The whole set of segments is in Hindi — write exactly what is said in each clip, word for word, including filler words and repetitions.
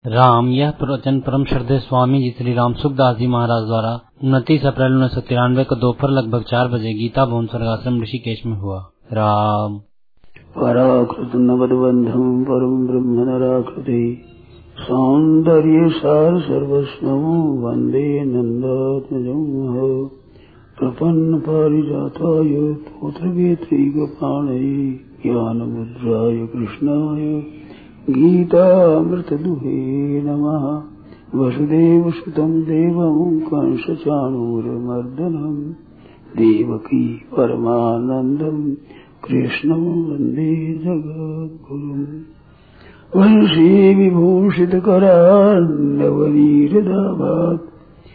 राम यह प्रवचन परम श्रद्धेय स्वामी जी श्री राम सुखदास जी महाराज द्वारा उनतीस अप्रैल उन्नीस सौ तिरानवे को दोपहर लगभग चार बजे गीता भवन स्वर्गाश्रम ऋषिकेश में हुआ। राम पराकृत नवद्बंधम परम ब्रह्म नराकृति सौंदर्य सार सर्वस्वं वंदे नंदात्मजं प्रपन्न पारिजाताय पुत्रवेत्री गोपाणये ज्ञान मुद्राय कृष्णाय गीतामृतदुहे नमः। वसुदेव सुतं देवं कंसचाणूरमर्दनं देवकी परमानन्दं कृष्णं वन्दे जगद्गुरुम्। वंशी विभूषितकरान्नवनीरदाभात्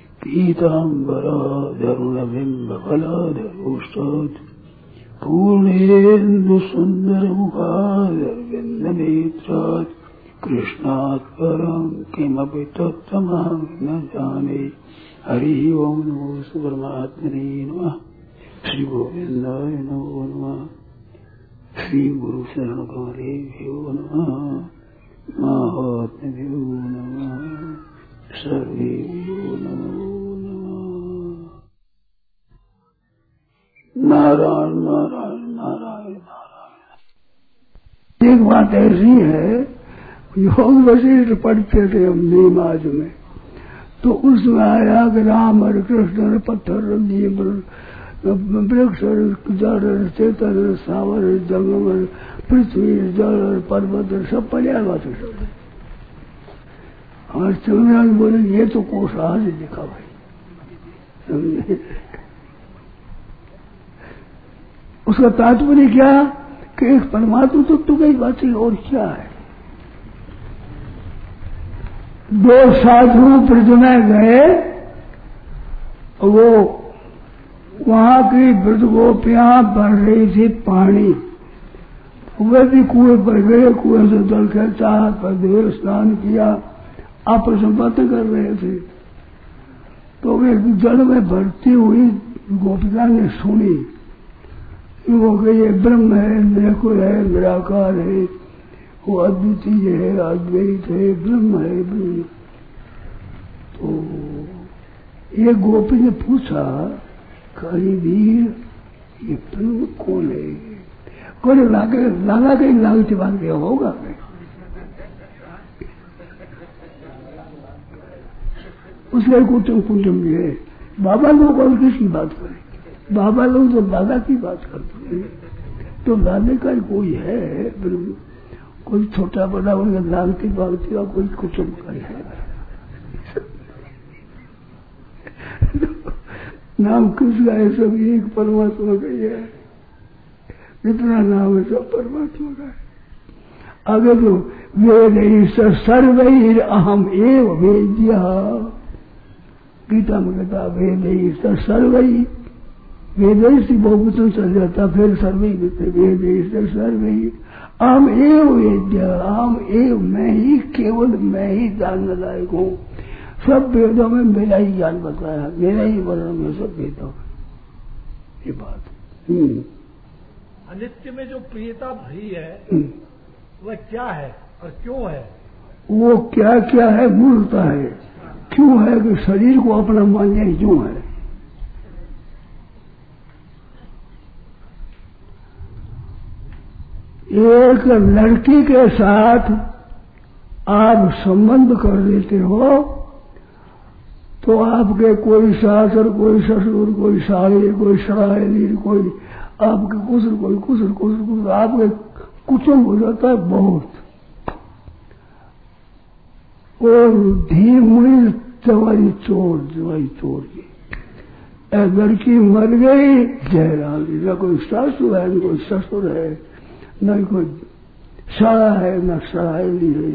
पीताम्बराधरुणबिम्बफलाधरोष्टात् पूर्णेन्दुसुन्दरमुखादरविन्दनेत्रात् कृष्णात् परं किमपि तत्त्वमहं न जाने। हरिः ओं नमो परमात्मने नमः। श्री गोविन्दाय नमो नमः। श्री गुरु शरण कमलेभ्यो नमः। महात्म्यो नमः। सर्वेभ्यो नमो नारायण नारायण नारायण नारायण। एक बात ऐसी है, योग वशिष्ठ पढ़ते थे हम नीमाज में, तो उसमें आया कि राम और कृष्ण और पत्थर जीव वृक्ष जल चेतन सावर जंगम पृथ्वी जल पर्वत सब पर्याय बातें सब। और चंद्रनाथ बोले ये तो कोष आज लिखा भाई। उसका तात्पर्य क्या कि एक परमात्मा तो तू कई बातें और क्या है। दो साधु ब्रज में गए, वो वहां की ब्रज गोपियां भर रही थी पानी, वे भी कुएं पर गए, कुएं से जल खेचा पर देर स्नान किया, आपस में बातें कर रहे थे। तो वे जल में भरती हुई गोपिका ने सुनी, वो कि ये ब्रह्म है, निर्गुण है, निराकार है, वो अद्वितीय है, अद्वैत है, ब्रह्म है ब्रह्म। तो ये गोपी ने पूछा, कहीं वीर ये ब्रह्म कौन है? कौन लागे लागा कहीं लागती बात क्या होगा? उसके कुटुम कुटुम है। बाबा लोग और किसकी बात करें? बाबा लोग तो दादा की बात करते हैं, तो दादे का कोई है ब्रह्म, कोई छोटा बड़ा उनका लागती बागती का कोई कुटुम का है। नाम किसका है? सब एक परमात्मा का ही है। जितना नाम है सब परमात्मा का है। आगे तो वेद सर्वैर अहम एव वेद्या, गीता में कहता वेद सर्वई, वेद से बहुवचन चल जाता, फिर सर्वई देते वेद सर्वई अहम एव वेद्या, अहम एव मैं ही, केवल मैं ही जानने लायक हूँ। सब वेदों में मेरा ही ज्ञान बताया, मेरा ही वर्णन में सब वेदों में ये बात। अनित्य में जो प्रियता भरी है वह क्या है और क्यों है? वो क्या क्या है मूलता है, क्यों है कि शरीर को अपना मानने क्यों है। एक लड़की के साथ आप संबंध कर देते हो तो आपके कोई सास और कोई ससुर, कोई साली, कोई सरायली, कोई आपके कुसर, कोई कुसर कुसर कुसर आपके कुटुंब हो जाता है बहुत। और धीमुई जवाई चोर जवाई चोर की लड़की मर गई, जयराली, न कोई सासु है न कोई ससुर है, न कोई सारा है न सरायली है।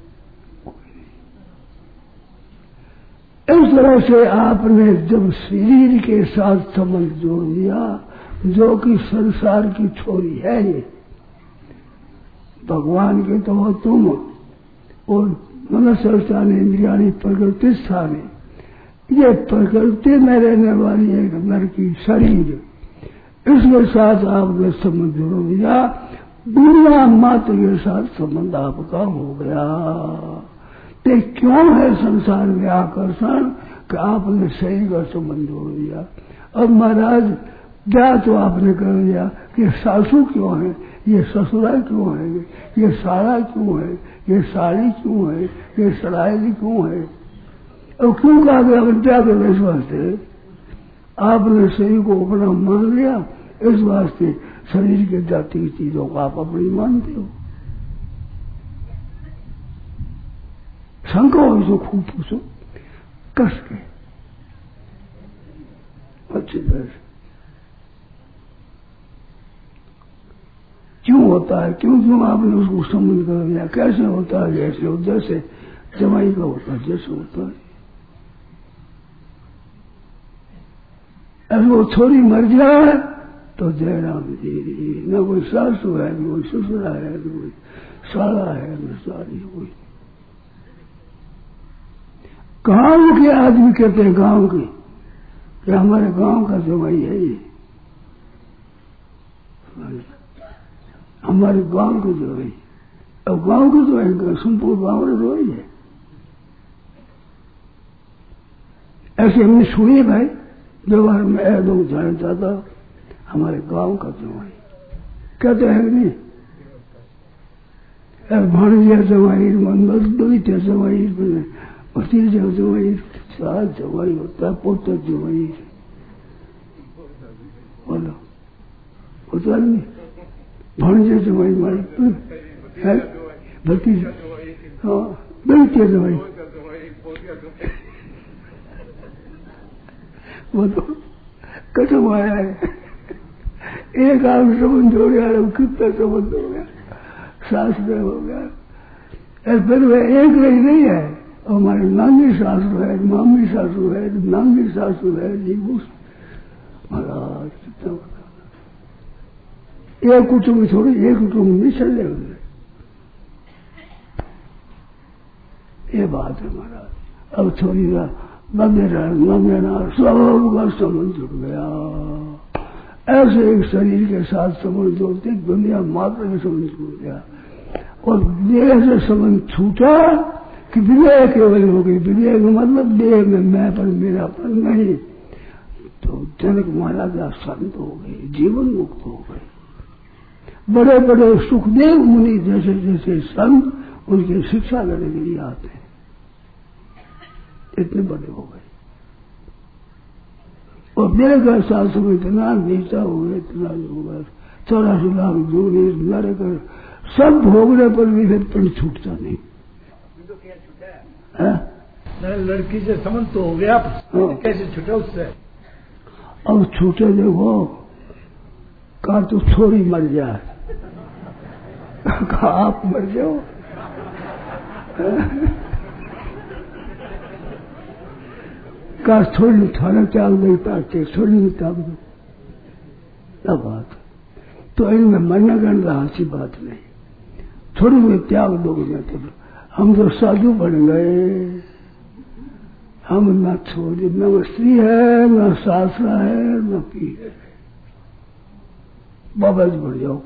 इस तरह से आपने जब शरीर के साथ संबंध जोड़ दिया, जो कि संसार की छोरी है, ये भगवान के तो हो तुम, और मनुष्य स्थानी इंद्रियाणी प्रकृति स्थानी, ये प्रकृति में रहने वाली एक नर की शरीर, इसके साथ आपने संबंध जोड़ दिया, दुनिया मात्र के साथ संबंध आपका हो गया। ते क्यों है संसार में आकर्षण कि आपने शरीर का संबंध जोड़ दिया। अब महाराज क्या तो आपने कर दिया कि सासू क्यों है, ये ससुरा क्यों है, ये साड़ा क्यों है, ये साड़ी क्यों है, ये सरायली क्यों है। अब क्यों कहा गया क्या कर इस वास्ते आपने शरीर को अपना मान लिया, इस वास्ते शरीर के जाति की चीजों को आप अपनी मानते हो। शंका हो इसको खूब पूछो कस के अच्छी तरह से क्यों होता है, क्यों क्यों आपने उसको संबंध कर दिया, कैसे होता है, जैसे हो जैसे जमाई का होता है, जैसे होता है। अगर वो थोड़ी मर जाए तो जयराम जी न कोई सासू है, न कोई ससुरा है, न कोई साला है, न सारी कोई। गांव के आदमी कहते हैं गांव के कि हमारे गांव का जमाई है ये, हमारे गांव के जमाई। अब गांव के तो है सुनपुर गांव में तो है। ऐसे हमने सुनी भाई व्यवहार में ऐ लोग जाना चाहता हमारे गांव का जमाई कहते हैं नहीं भाणिया जमाई मंदिर जमाई भतीजा जमाई साल जमाई होता है, पोता जमाई बोलो होता नहीं भाणिया जमाई मारे भतीजा हाँ बेटिया जमाई वो तो कटम आया है। एक आग संबंध हो गया, कितना संबंध हो गया, सास में हो गया। फिर वह एक रही नहीं है, हमारे नानी सासू है, मामी सासू है, नानी सासू है जी। महाराज कितना एक कुटुंब थोड़ी एक कुटुंब नहीं चले हुए। ये बात है महाराज। अब थोड़ी वगैरह वगैरह सब का संबंध जुड़ गया। ऐसे एक शरीर के साथ संबंध जोड़ते दुनिया मात्र के संबंध जुड़ गया और देह से संबंध छूटा कि विनय केवल हो गई। विनय का मतलब देह में मैं पर मेरा पर नहीं। तो जनक महाराजा संत हो गए, जीवन मुक्त हो गए। बड़े बड़े सुखदेव मुनि जैसे जैसे संत उनकी शिक्षा करने के लिए आते हैं, इतने बड़े हो गए। और मेरे घर सासू में इतना नीचा हो गया, इतना होगा चौरासी लाख जोड़ी लड़े कर सब भोगने पर भी फिर पिंड छूटता नहीं। लड़की से संबंध तो हो गया, कैसे छूटे उससे? अब छूटे देखो कहा तो थोड़ी मर जाए, कहा आप मर जाओ। कहा थोड़ी थाना त्याग नहीं पाते, थोड़ी नहीं त्याग दो। क्या बात तो इनमें मरना करना अच्छी बात नहीं, थोड़ी में त्याग दोगे तो हम तो साधु बन गए। हम न छोड़ी न स्त्री है, न सासरा है, न पी है। बाबा जी बढ़ जाओ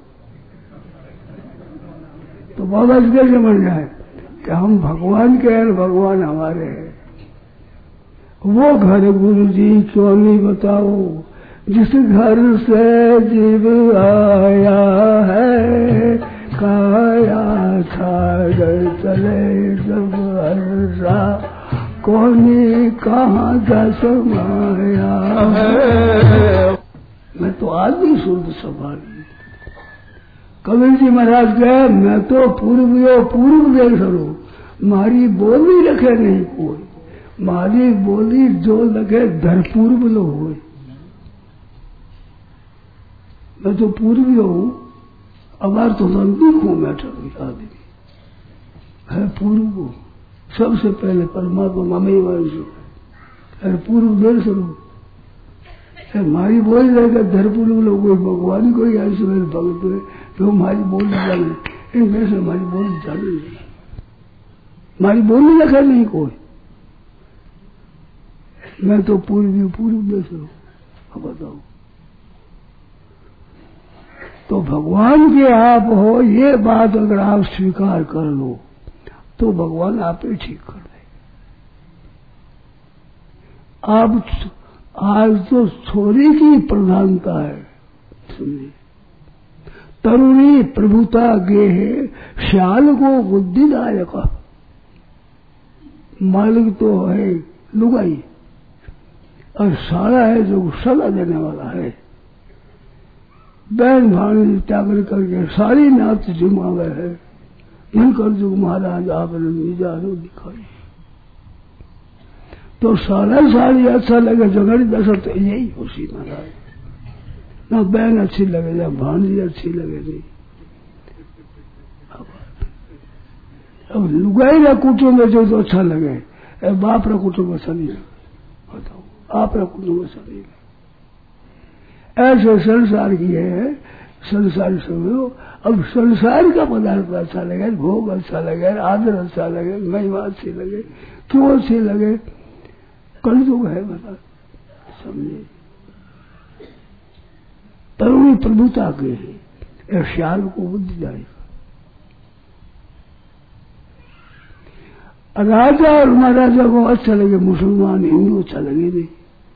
तो बाबा जी कैसे बन जाए कि हम भगवान के हैं, भगवान हमारे हैं। वो घर गुरु जी क्यों नहीं बताओ जिस घर से जीव आया है, काया छागर चले जब हर्षा कौनी कहाँ जा समाया है। मैं तो आदमी शुद्ध सवारी। कबीर जी महाराज कहे मैं तो पूर्व पूर्व देश हूँ, मारी बोली रखे नहीं कोई, मारी बोली जो लगे धर पूर्व लो हो। मैं तो पूर्वी हूँ, अबार तो नजदीक हूँ, मैं आदमी है पूर्व। सबसे पहले परमात्मा मम्मी वाली अरे पूर्व देश लो मारी बोली रहेगा धर पूर्व लो। कोई भगवान कोई ऐसे मेरे भगत हुए तो हमारी बोली जाने, इनमें से हमारी बोली जाने नहीं, हमारी बोली रखा नहीं कोई। मैं तो पूर्वी पूर्व देश हूँ। अब बताओ तो भगवान के आप हो, ये बात अगर आप स्वीकार कर लो, तो भगवान आप ही ठीक कर दे। आप आज तो छोरी की प्रधानता है, सुनिए। तरुणी प्रभुता गे है, श्याल को बुद्धिदायक। मालिक तो है लुगाई और साला है जो सलाह देने वाला है। बहन भाणी त्याग करके सारी नात जिम्मावे है। इन कर जो महाराज आपने मिजानो दिखाई तो सारा सारी अच्छा लगे जगड़ी दशा तो यही खुशी महाराज। ना बहन अच्छी लगे ना भाणी अच्छी लगे नहीं। अब लुगाई रा कुटुंब में जो तो अच्छा लगे, बाप रा कुटुंब अच्छा नहीं लगे। बताओ आप रा कुटुंब अच्छा नहीं लगे। ऐसे संसार की है, संसार समझो। अब संसार का पदार्थ अच्छा लगे, भोग अच्छा लगे, आदर अच्छा लगे, महिमा अच्छी लगे, क्यों अच्छी लगे? कलयुग है बता, समझे। तरुणी प्रभुता के है, श्याल को बुद्धि जाएगा। राजा और महाराजा को अच्छा लगे, मुसलमान हिंदू अच्छा लगे नहीं।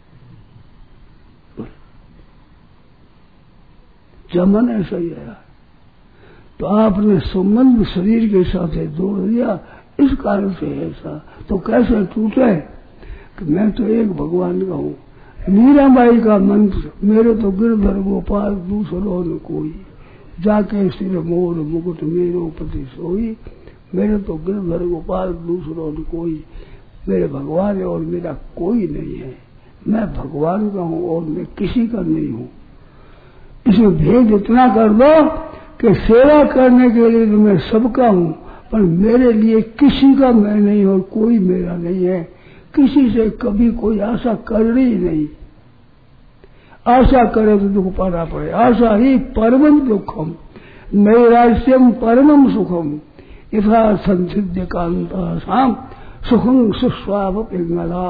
जमन ऐसा ही है। तो आपने संबंध शरीर के साथ जोड़ दिया, इस कारण से ऐसा। तो कैसे टूटे कि मैं तो एक भगवान का हूँ। मीराबाई का मंत्र, मेरे तो गिरधर गोपाल दूसरों न कोई, जाके सिर मोर मुकुट मेरो पति सोई। मेरे तो गिरधर गोपाल दूसरों न कोई, मेरे भगवान है और मेरा कोई नहीं है। मैं भगवान का हूँ और मैं किसी का नहीं हूँ। इसमें भेद इतना कर दो कि सेवा करने के लिए तो मैं सबका हूँ, पर मेरे लिए किसी का मैं नहीं और कोई मेरा नहीं है। किसी से कभी कोई आशा करनी ही नहीं। आशा करे तो दुख पाना पड़े। आशा ही परमम दुखम, नैराश्यम परमम सुखम, यथा संसिद्ध कांता शाम सुखम सुस्वाभ पिंगला।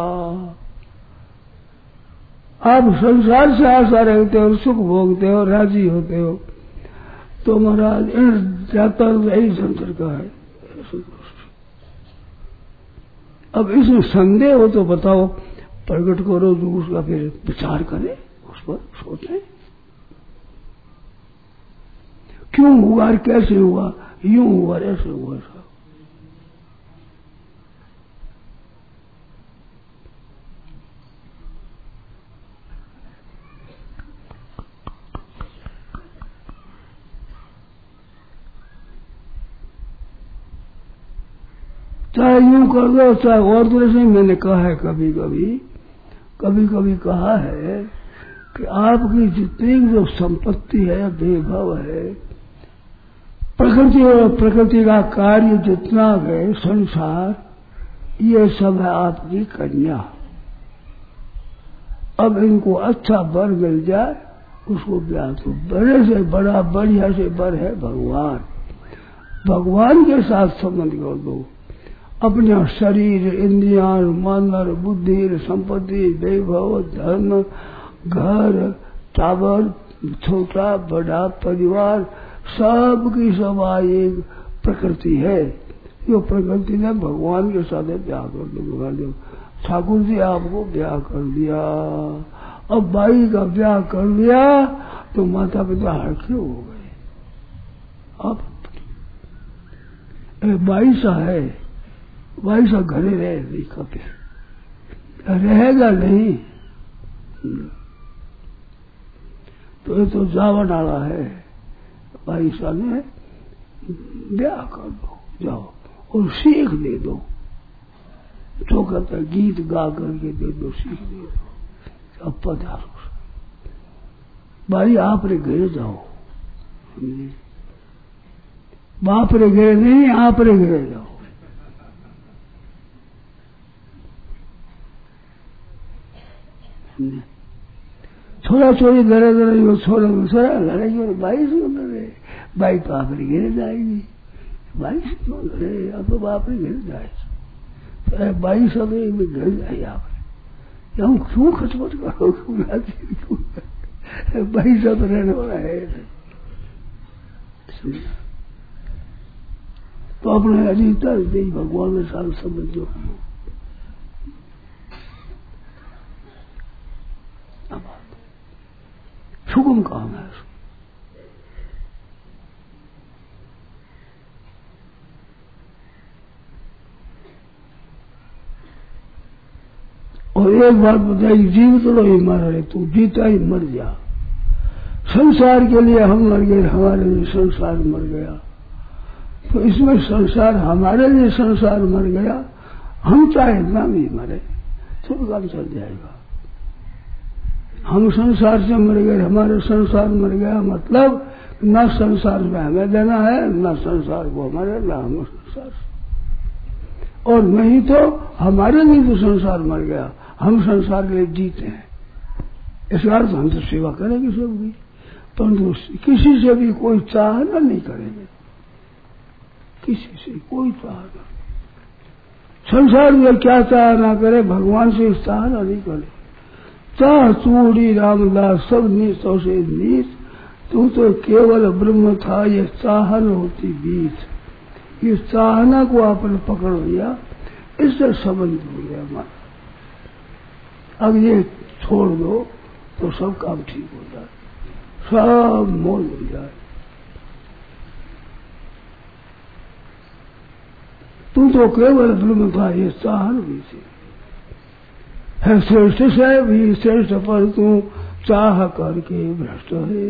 आप संसार से आशा रखते हो, सुख भोगते हो, राजी होते हो, तो महाराज इन जाता यही संसार का है। अब इसमें संदेह हो तो बताओ, प्रकट करो, जो उसका फिर विचार करें, उस पर सोचें। क्यों हुआ, कैसे हुआ, यूं हुआ, ऐसे हुआ सब। चाहे यूं कर दो, चाहे और तरह से। मैंने कहा है कभी कभी कभी कभी कहा है कि आपकी जितनी जो संपत्ति है, वैभव है, प्रकृति और प्रकृति का कार्य जितना है, संसार, ये सब है आपकी कन्या। अब इनको अच्छा वर मिल जाए, उसको ब्याह तो बड़े से बड़ा बढ़िया से वर है भगवान। भगवान के साथ संबंध कर दो। अपना शरीर, इंद्रियां, मन, बुद्धि, संपत्ति, वैभव, धर्म, घर, टावर, छोटा बड़ा परिवार, सब की सब एक प्रकृति है। जो प्रकृति ने भगवान के साथ ब्याह कर दो। ठाकुर जी आपको ब्याह कर दिया, अब बाई का ब्याह कर दिया तो माता पिता हड़के हो गए। अब बाई सा है, बाई सा घरे रहे नहीं, कभी रहेगा नहीं। तो ये तो जावन वाला है। बाई सा ने ब्याह कर दो, जाओ और सीख दे दो। जो कहता है गीत गा करके दे दो, सीख दे दो। अब पधारो भाई, आप रे घर जाओ। बाप रे घर नहीं, आप रे घर जाओ। छोरा छोरी लड़े लड़े, छोरा छोरा लड़ेगी और बाई से लड़े। बाई तो आप रे घर जाएगी, बाई से क्यों लड़े? अब तो बाप रे घर जाए, बाई सब घर जाए। आप हम क्यों खटपट करो, क्यों बाई सब रहने वाला है। तो अपने अजीता दे भगवान के साथ संबंध जो है सुगम काम है। और एक बात बताई, जीवित तो ही मर रहे, तू जीता ही मर जा। संसार के लिए हम मर गए, हमारे लिए संसार मर गया। तो इसमें संसार हमारे लिए संसार मर गया, हम चाहे इतना भी मरे तो काम चल जाएगा। हम संसार से मर गए, हमारे संसार मर गया, मतलब न संसार में हमें देना है, न संसार को हमारे, न हम संसार। और नहीं तो हमारे लिए तो संसार मर गया, हम संसार के लिए जीते हैं। इस अर्थ हम तो सेवा करेंगे सबकी, परंतु किसी से भी कोई चाहना नहीं करेंगे, किसी से कोई चाहना। संसार में क्या चाहना करे, भगवान से चाहना नहीं करे। चाह चूड़ी रामदास सब नीचों से नीच, तू तो केवल ब्रह्म था, ये चाहन होती बीच। ये चाहना को आपने पकड़ लिया, इससे संबंध हो गया हमारा। अब ये छोड़ दो तो सब काम ठीक हो जाए, सब मोल हो जाए। तू तो केवल ब्रह्म था, ये चाहन भी थी है। श्रेष्ठ से भी श्रेष्ठ, पर तू चाह करके भ्रष्ट है।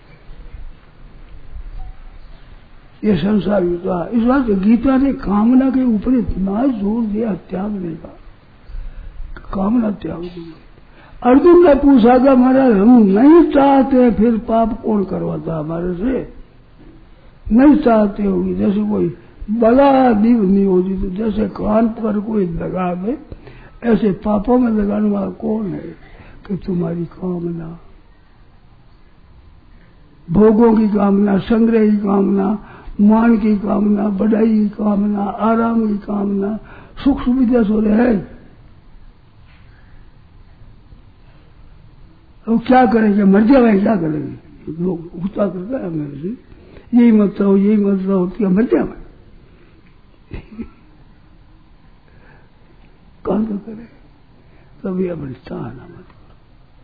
ये संसार युद्ध। इस बात गीता ने कामना के ऊपर इतना जोर दिया त्यागने का, कामना त्याग दो। अर्जुन ने पूछा था, महाराज हम नहीं चाहते, फिर पाप कौन करवाता हमारे से? नहीं चाहते होगी, जैसे कोई बड़ा दिव नियोजित, जैसे कान पर कोई लगा दे, ऐसे पापों में लगाने वाला कौन है? कि तुम्हारी कामना, भोगों की कामना, संग्रह की कामना, मान की कामना, बढ़ाई की कामना, आराम की कामना, सुख सुविधा सो रहे। तो क्या करेंगे? मर जाए, क्या करेंगे? लोग गुस्सा करता है मेरे से, यही मत रहो, यही मत रहो, क्या मर जाए? कौन तो करे? कभी अपनी चाहना मत करो,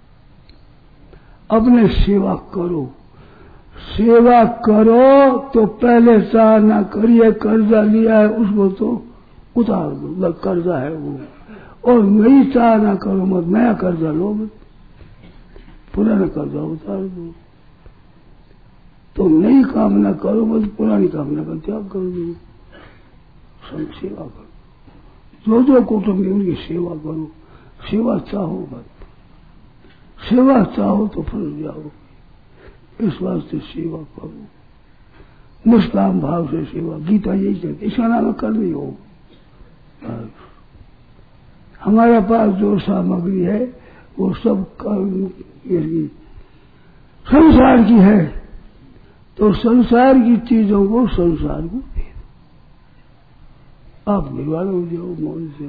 अपने सेवा करो। सेवा करो तो पहले चाहना करिए, कर्जा लिया है उसको तो उतार दो, कर्जा है वो। और नई चाहना करो मत, नया कर्जा लो मत, पुराना कर्जा उतार दो। तो नई कामना करो मत, पुरानी कामना का त्याग कर दो। संग सेवा करो, जो जो कुटुंब है उनकी सेवा करो। सेवा चाहो मत, सेवा चाहो तो फल जाओ। इस वास्ते सेवा करो, निष्काम भाव से सेवा। गीता यही कहती, इसका नाम कर्म योग। हमारे पास जो सामग्री है वो सब कर्म की, संसार की है, तो संसार की चीजों को संसार को दे दो। आप निर्वाण हो जाओ मौन से।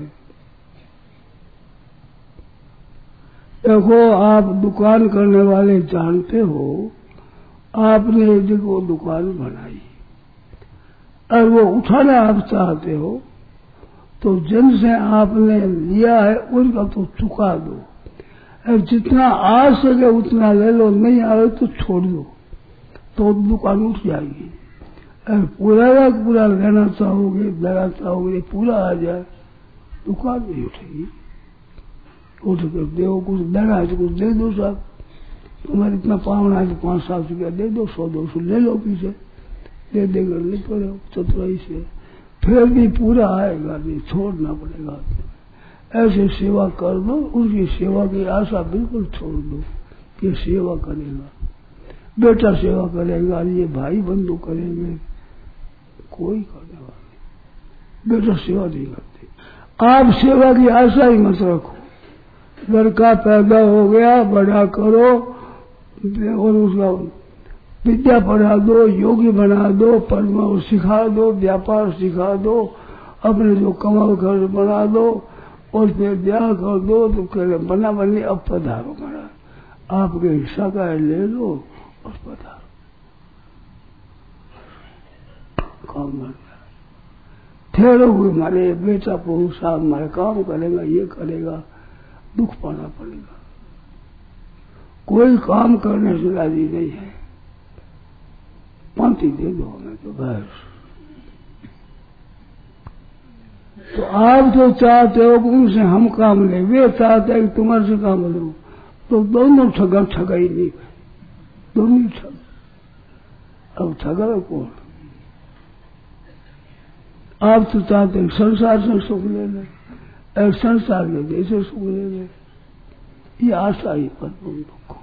देखो, आप दुकान करने वाले जानते हो, आपने एक जगह दुकान बनाई और वो उठाना आप चाहते हो, तो जन से आपने लिया है उनका तो चुका दो, और जितना आ सके उतना ले लो, नहीं आए तो छोड़ दो, तो दुकान उठ जाएगी। और पूरा का पूरा लेना चाहोगे, लेना चाहोगे, पूरा आ जाए, दुकान नहीं उठेगी। उठ कर दो, कुछ देना है तो कुछ दे दो साहब, तुम्हारे इतना पावना है तो पांच सात रुपया दे दो, सौ दो सौ ले लो, पीछे दे देकर ले पड़े चतुराई से, फिर भी पूरा आएगा नहीं, छोड़ना पड़ेगा। ऐसे सेवा कर दो, उनकी सेवा की आशा बिल्कुल छोड़ दो। ये सेवा करेगा, बेटा सेवा करेगा, ये भाई बंधु करेंगे, कोई करने वाला, बेटा सेवा नहीं करते। आप सेवा की आशा ही मत रखो। लड़का पैदा हो गया, बड़ा करो और उसका विद्या पढ़ा दो, योगी बना दो, पढ़ना सिखा दो, व्यापार सिखा दो, अपने जो कमाल घर बना दो, और फिर ब्याह कर दो। तो कह बना बनी अब पधारो महाराज, आपके हिस्सा का ले लो और पधारो, काम बन गया। ठहरे हुए मारे बेटा पुरुष साहब हमारे काम करेगा, ये करेगा, दुख पाना पड़ेगा। कोई काम करने से राजी नहीं है, पांति दे दो हमें तो बस। तो आप जो चाहते हो कि उनसे हम काम लें, वे चाहते हैं कि तुम्हारे से काम लो, तो दोनों ठगा ठगा ही नहीं, दोनों ठग। अब ठगा कौन? आप तो चाहते हैं संसार से सुख ले लें, और संसार में जैसे सुख ले लें, ये आशा ही पर दुख।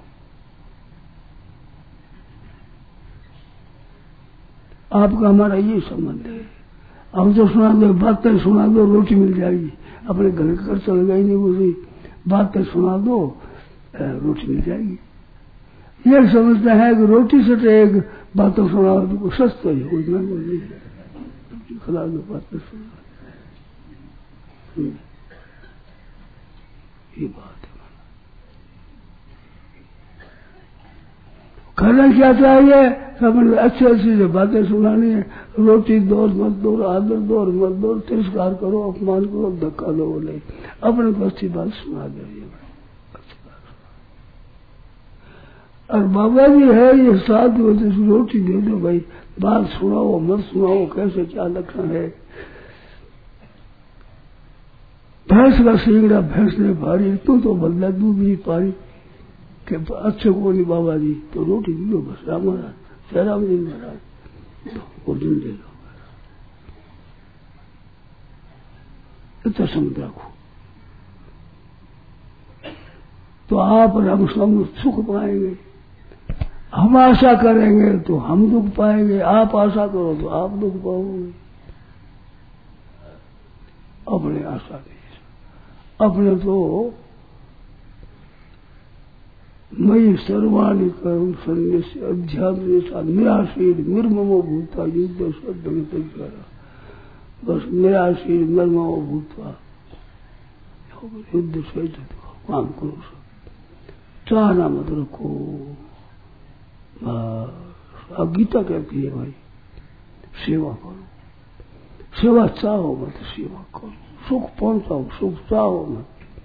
आपका हमारा ये संबंध है। हम तो सुना दो, बातें सुना दो, रोटी मिल जाएगी। अपने घर कर चल गई नहीं, उसी बातें सुना दो, रोटी मिल जाएगी। ये समझते हैं कि रोटी से तो एक बातें सुना दो सस्ता ही कोई महंगा नहीं, खिला दो बातें सुना, ये बात है। करना क्या चाहिए? सब अच्छी अच्छी से बातें सुनानी है। रोटी दो मत दो, आदर दो मत दो, तिरस्कार करो, अपमान करो, धक्का दो नहीं, अपने को अच्छी बात सुना दे। और बाबा जी है ये साथ रोटी दे दो भाई, बात सुनाओ मत सुनाओ, कैसे क्या लक्षण है। भैंस का सींगड़ा भैंस ने भारी, तू तो बदला दूध नहीं पारी, कि अच्छे को नहीं बाबा जी, तो रोटी दे दो बस। राम महाराज राम जी महाराज भोजन दे दो, इतना समझ रखो, तो आप हम सब सुख पाएंगे। हम आशा करेंगे तो हम दुख पाएंगे, आप आशा करो तो आप दुख पाओगे। अपने आशा नहीं, अपने तो मई सर्वाणी करुण संन्यासी अध्यात्म निराशीर निर्ममो भूता युद्ध श्रद्धा, बस निराशीर निर्ममो भूतवा युद्ध से काम करो, सब चाहना मत रखो। अब गीता कहती है भाई सेवा करो, सेवा चाहो मत, सेवा करो, सुख पहुंचाओ, सुख चाहो मत।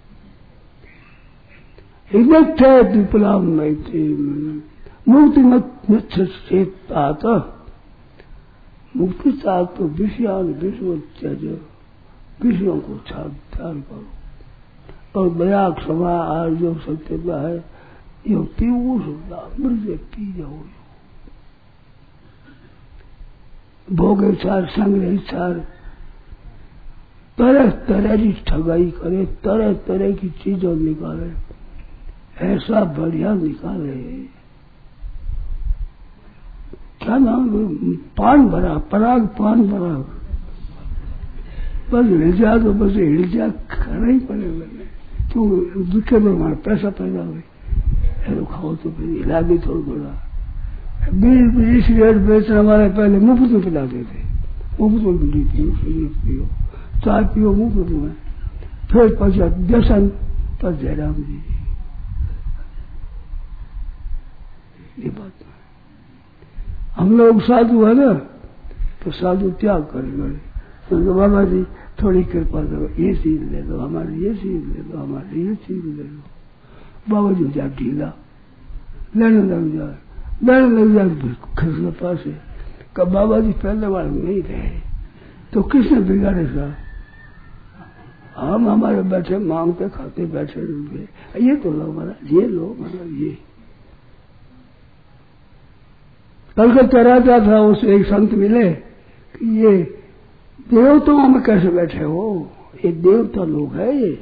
विप्लाव मुक्ति मत चेतात, मुक्ति चाह तो विषयान विश्व त्यज, विषयों को त्याग करो। और दया क्षमा आज जो सत्यता है, ये पीऊ सुधा मृत पी जाओ। भोग चार संग्रह चार, तरह तरह की ठगाई करे, तरह तरह की चीजों निकाले, ऐसा बढ़िया निकाले। क्या नाम? पान भरा, पराग पान भरा, बस हिल जा तो बस हिल जा, खाना ही पड़ेगा। क्यों? दुखे में हमारा पैसा पैदा हुए, तो खाओ तो फिर हिला भी थोड़ा थोड़ा। बीस बीस रेट बेचने हमारे पहले मुफ्त में पिलाते थे, मुफ्त में बीड़ी पियो, सिगरेट पियो, चाय पियो मुफ्त में। फिर पचास व्यसन पर जयराम जी, ये बात है। हम लोग साधु है ना, तो साधु त्याग करेंगे, तो बाबा जी थोड़ी कृपा करो, ये चीज ले दो हमारी, ये चीज ले दो हमारी, ये चीज ले दो। बाबा जी जा ढीला, लेने लग जाए, लेने लग जाए खिसके पास है। कब बाबा जी पहले वाले नहीं रहे, तो किसने बिगाड़े साहब? हम हमारे बैठे मांगते खाते बैठे रुके, ये तो लो महाराज, ये लो महाराज, ये। कलकत्ता रहता था, उसे एक संत मिले कि ये देवताओं में कैसे बैठे हो, ये देवता लोग है ये।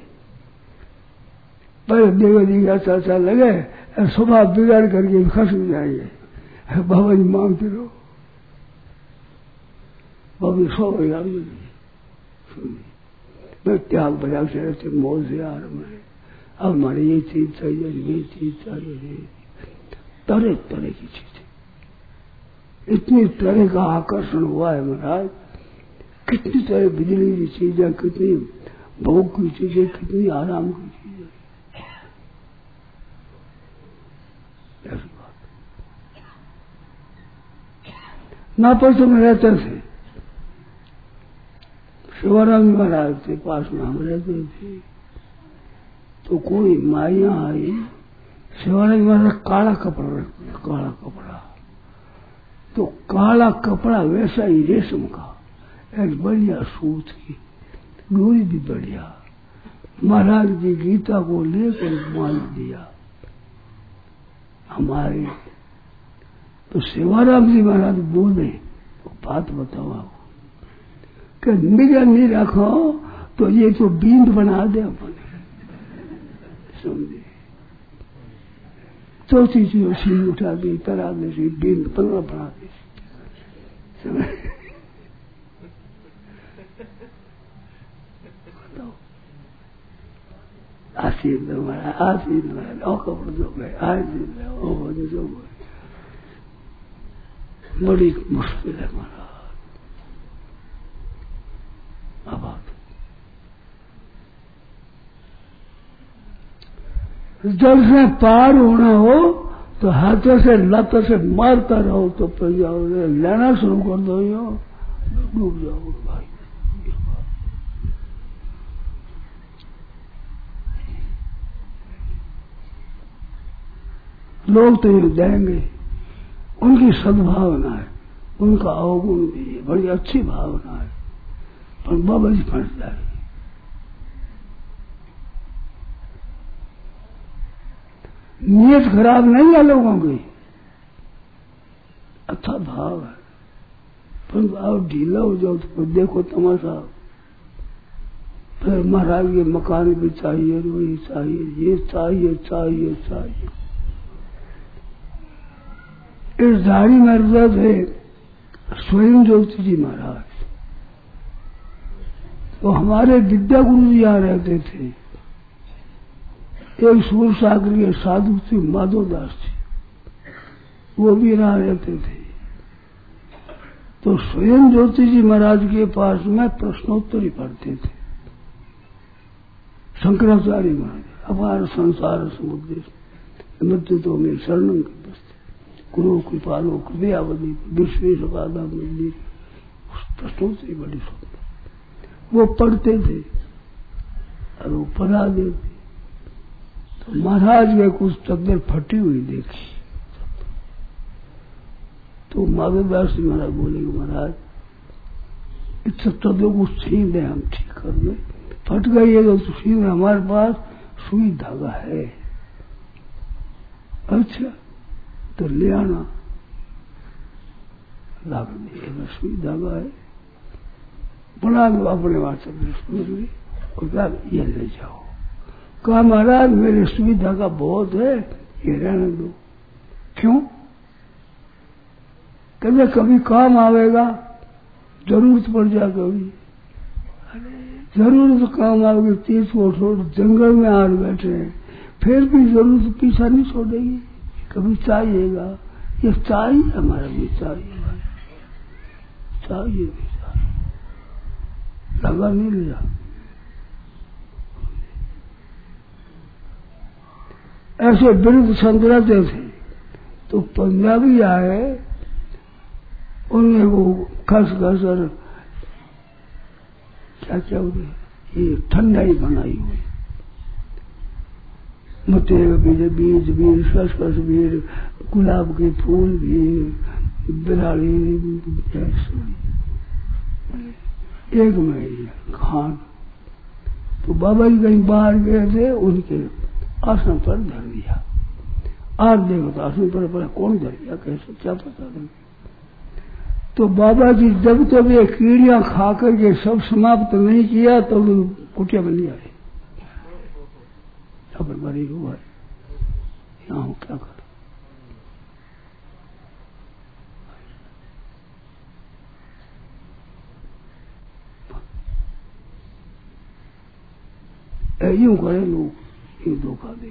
पर देव जी का चर्चा लगे, सुबह बिगाड़ करके खस जाएंगे। बाबा जी मांगते रहो, बाबा सो गया, मैं त्याग बजाग से रहते मौज से आ रहा है। अब हमारी ये चीज चाहिए, ये चीज चाहिए, तरह तरह की चीजें, इतनी तरह का आकर्षण हुआ है महाराज। कितनी तरह बिजली की चीजें, कितनी भोग की चीजें, कितनी आराम की चीजें। ऐसी बात नापसंद में रहते थे, शिवानंद महाराज के पास में हम रहते थे, तो कोई माइया आई, शिवानंद महाराज काला कपड़ा रखते, काला कपड़ा, तो काला कपड़ा वैसा ही रेशम का, एक बढ़िया सूत की डोरी भी बढ़िया, महाराज की गीता को लेकर मान दिया हमारे। तो सेवाराम जी महाराज बोले, तो बात बताओ आपको कि निगह नहीं रखो तो ये तो बींद बना दे अपने, समझे। चौथी चीज सीन उठा दी, तरा दे सी बींद पंद्रह बना दी, आशीर्द हमारा आशीर्द हमारा ओ कपड़ जो गए आशीर्द ओ बजे जो गए, बड़ी मुश्किल है महाराज। अब जल से पार होना हो तो हाथों से लातों से मारता रहो तो पड़ जाओगे, लेना शुरू कर दो यो डूब जाओगे भाई। लोग तो ये देंगे, उनकी सद्भावना है, उनका अवगुण भी है, बड़ी अच्छी भावना है, पर बाबा जी फंस जाए। नीयत खराब नहीं है लोगों की, अच्छा भाव है, पर आप ढीला हो जाओ तो देखो तमाशा, फिर महाराज के मकान भी चाहिए, वही चाहिए, ये चाहिए चाहिए चाहिए। इस झाड़ी में रजत है स्वयं ज्योति जी महाराज, तो हमारे विद्या गुरु जी यहाँ रहते थे। एक सूर सागर के साधु थे माधोदास जी, वो भी यहाँ रहते थे। तो स्वयं ज्योति जी महाराज के पास में प्रश्नोत्तरी पढ़ते थे शंकराचार्य महाराज। अपार संसार समुद्र मृत्यु तो में शरणम के बसते, गुरु कृपालो कृपयावधि विश्वेश बाधा मंदिर, प्रश्नोत्तरी बड़ी सुंदर वो पढ़ते थे और वो पढ़ा देते। तो महाराज ने कुछ चद्दर फटी हुई देखी, तो माधवदास जी महाराज बोले महाराज इस चद्दर को छीन दे, हम ठीक कर दे, फट गई है तो छीन, हमारे पास सुई धागा है। अच्छा तो ले आना, लाग दिए सुई धागा है, बना दो अपने वहां चद्दर और ये ले जाओ। कहा महाराज मेरी सुई धागा बहुत है, ये रहने दो। क्यों? कहते कभी काम आवेगा, जरूरत पड़ जाए कभी, जरूरत काम आवेगी, तीस को छोड़ जंगल में आ बैठे हैं, फिर भी जरूरत पीछा नहीं छोड़ेगी, कभी चाहिएगा, ये चाहिए हमारा भी चाहिए, चाहिए भी चाहिए, लगा नहीं लिया। ऐसे वृद्ध संत रहते थे, तो पंजाबी आए, उनने वो खस खस और क्या क्या होते ये ठंडाई बनाई हुई, मटे बीज बीज बीज खसखस बीज, गुलाब के फूल भी, बिराड़ी एक में खान। तो बाबा जी कहीं बाहर गए थे, उनके आसन पर धर दिया। आज देखो तो आसन पर पड़ा, कौन धर दिया कैसे क्या पता नहीं। तो बाबा जी जब तक ये कीड़ियां खा करके सब समाप्त नहीं किया तब तो कुटिया में नहीं आए। अब बड़ी हुआ है, यहाँ हूं क्या करूं। यूं करे लोग, यूं धोखा दे,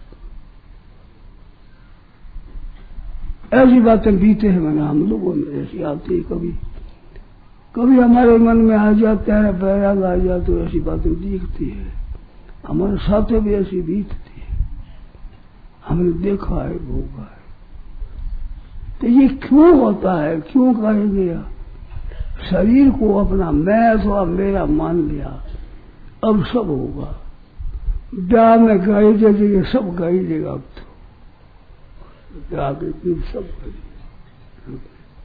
ऐसी बातें बीते हैं मैंने हम लोगों में, ऐसी आती है कभी कभी हमारे मन में आ जाते हैं, बैराग आ जाते तो ऐसी बातें दिखती है, हमारे साथ भी ऐसी बीतती है, हमने देखा है भोगा है। तो ये क्यों होता है, क्यों कहा गया? शरीर को अपना मैं अथवा मेरा मान लिया, अब सब होगा। ब्याह में गाई दे देंगे, सब गाई देगा। अब तो ब्याह के दिन सब गाई,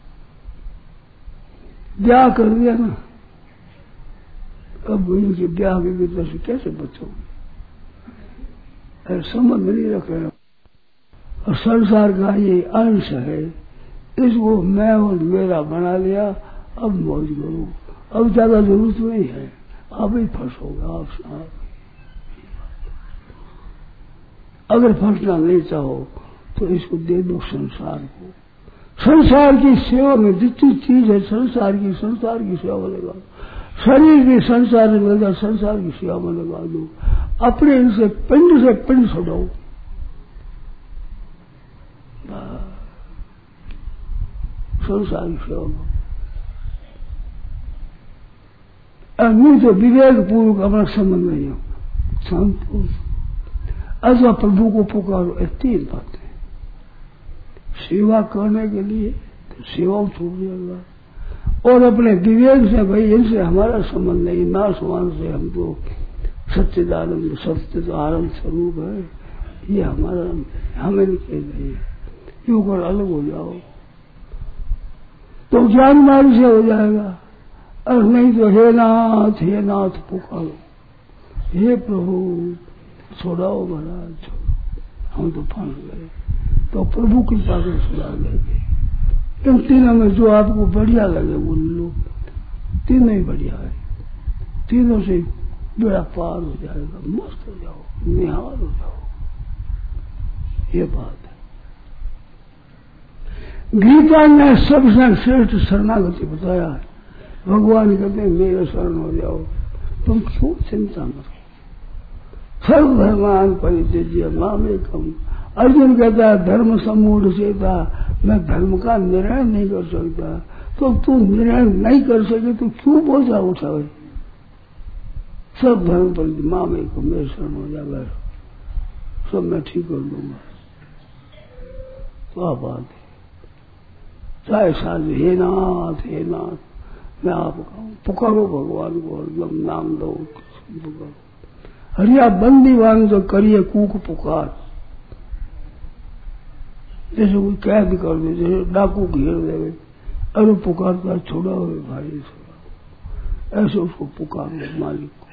ब्याह कर दिया ना, अब इनके ब्याह के भीतर से कैसे बचोगे? समझ नहीं रख रहे। और संसार का ये अंश है, इसको मैं और मेरा बना लिया। अब मौज करो, अब ज्यादा जरूरत नहीं है, आप ही फंसोगे। आप साहब अगर फंसना नहीं चाहो तो इसको दे दो संसार को। संसार की सेवा में जितनी चीज है संसार की, संसार की सेवा में लगा दो। शरीर भी संसार में लगा, संसार की सेवा में लगा दो। अपने इनसे पिंड से पिंड छुड़ाओ। संसार की सेवा में नहीं तो विवेक पूर्वक अपना संबंध नहीं होगा। शांत अथवा प्रभु को पुकारो, तीन बातें। सेवा करने के लिए तो सेवा छूट जाएगा, और अपने विवेक से भाई इनसे हमारा संबंध नहीं, नाशवान से हम तो सच्चिदानंद सत्य आनंद स्वरूप है, ये हमारा हमें नहीं कह रही, क्यों कर अलग हो जाओ तो ज्ञान मार्ग से हो जाएगा। और नहीं तो हे नाथ हे नाथ पुकारो, हे प्रभु छोड़ाओ महाराज, छोड़ो, हम तो फंस गए। तो प्रभु कृपा से सुधार लेंगे। इन तीनों में जो आपको बढ़िया लगे वो लो, तीनों ही बढ़िया है। तीनों से बेड़ा पार हो जाएगा, मस्त हो जाओ, निहार हो जाओ। ये बात है। गीता ने सबसे श्रेष्ठ शरणागति बताया है। भगवान कहते हैं मेरे शरण हो जाओ, तुम क्यों चिंता करो। सर्वधर्मान परित्यज्य मामेकम। अर्जुन कहता है धर्म सम्मूढ़ चेता, मैं धर्म का निर्णय नहीं कर सकता। तो तू निर्णय नहीं कर सके तो क्यों बोझा उठावे। सब धर्म पर मामेकम, मेरे शरण हो जाएगा, सब मैं ठीक कर दूंगा। तो बात है, चाहे साधु हे नाथ हे नाथ, मैं आपका पुकारो भगवान को, एकदम नाम दो पुकारो। हरिया बंदी वान जो करिए कूक पुकार, जैसे कोई कैद कर दे, जैसे डाकू घेर देवे, अरे पुकारता छोड़ा हो भाई छोड़ा, ऐसे उसको पुकारो मालिक को,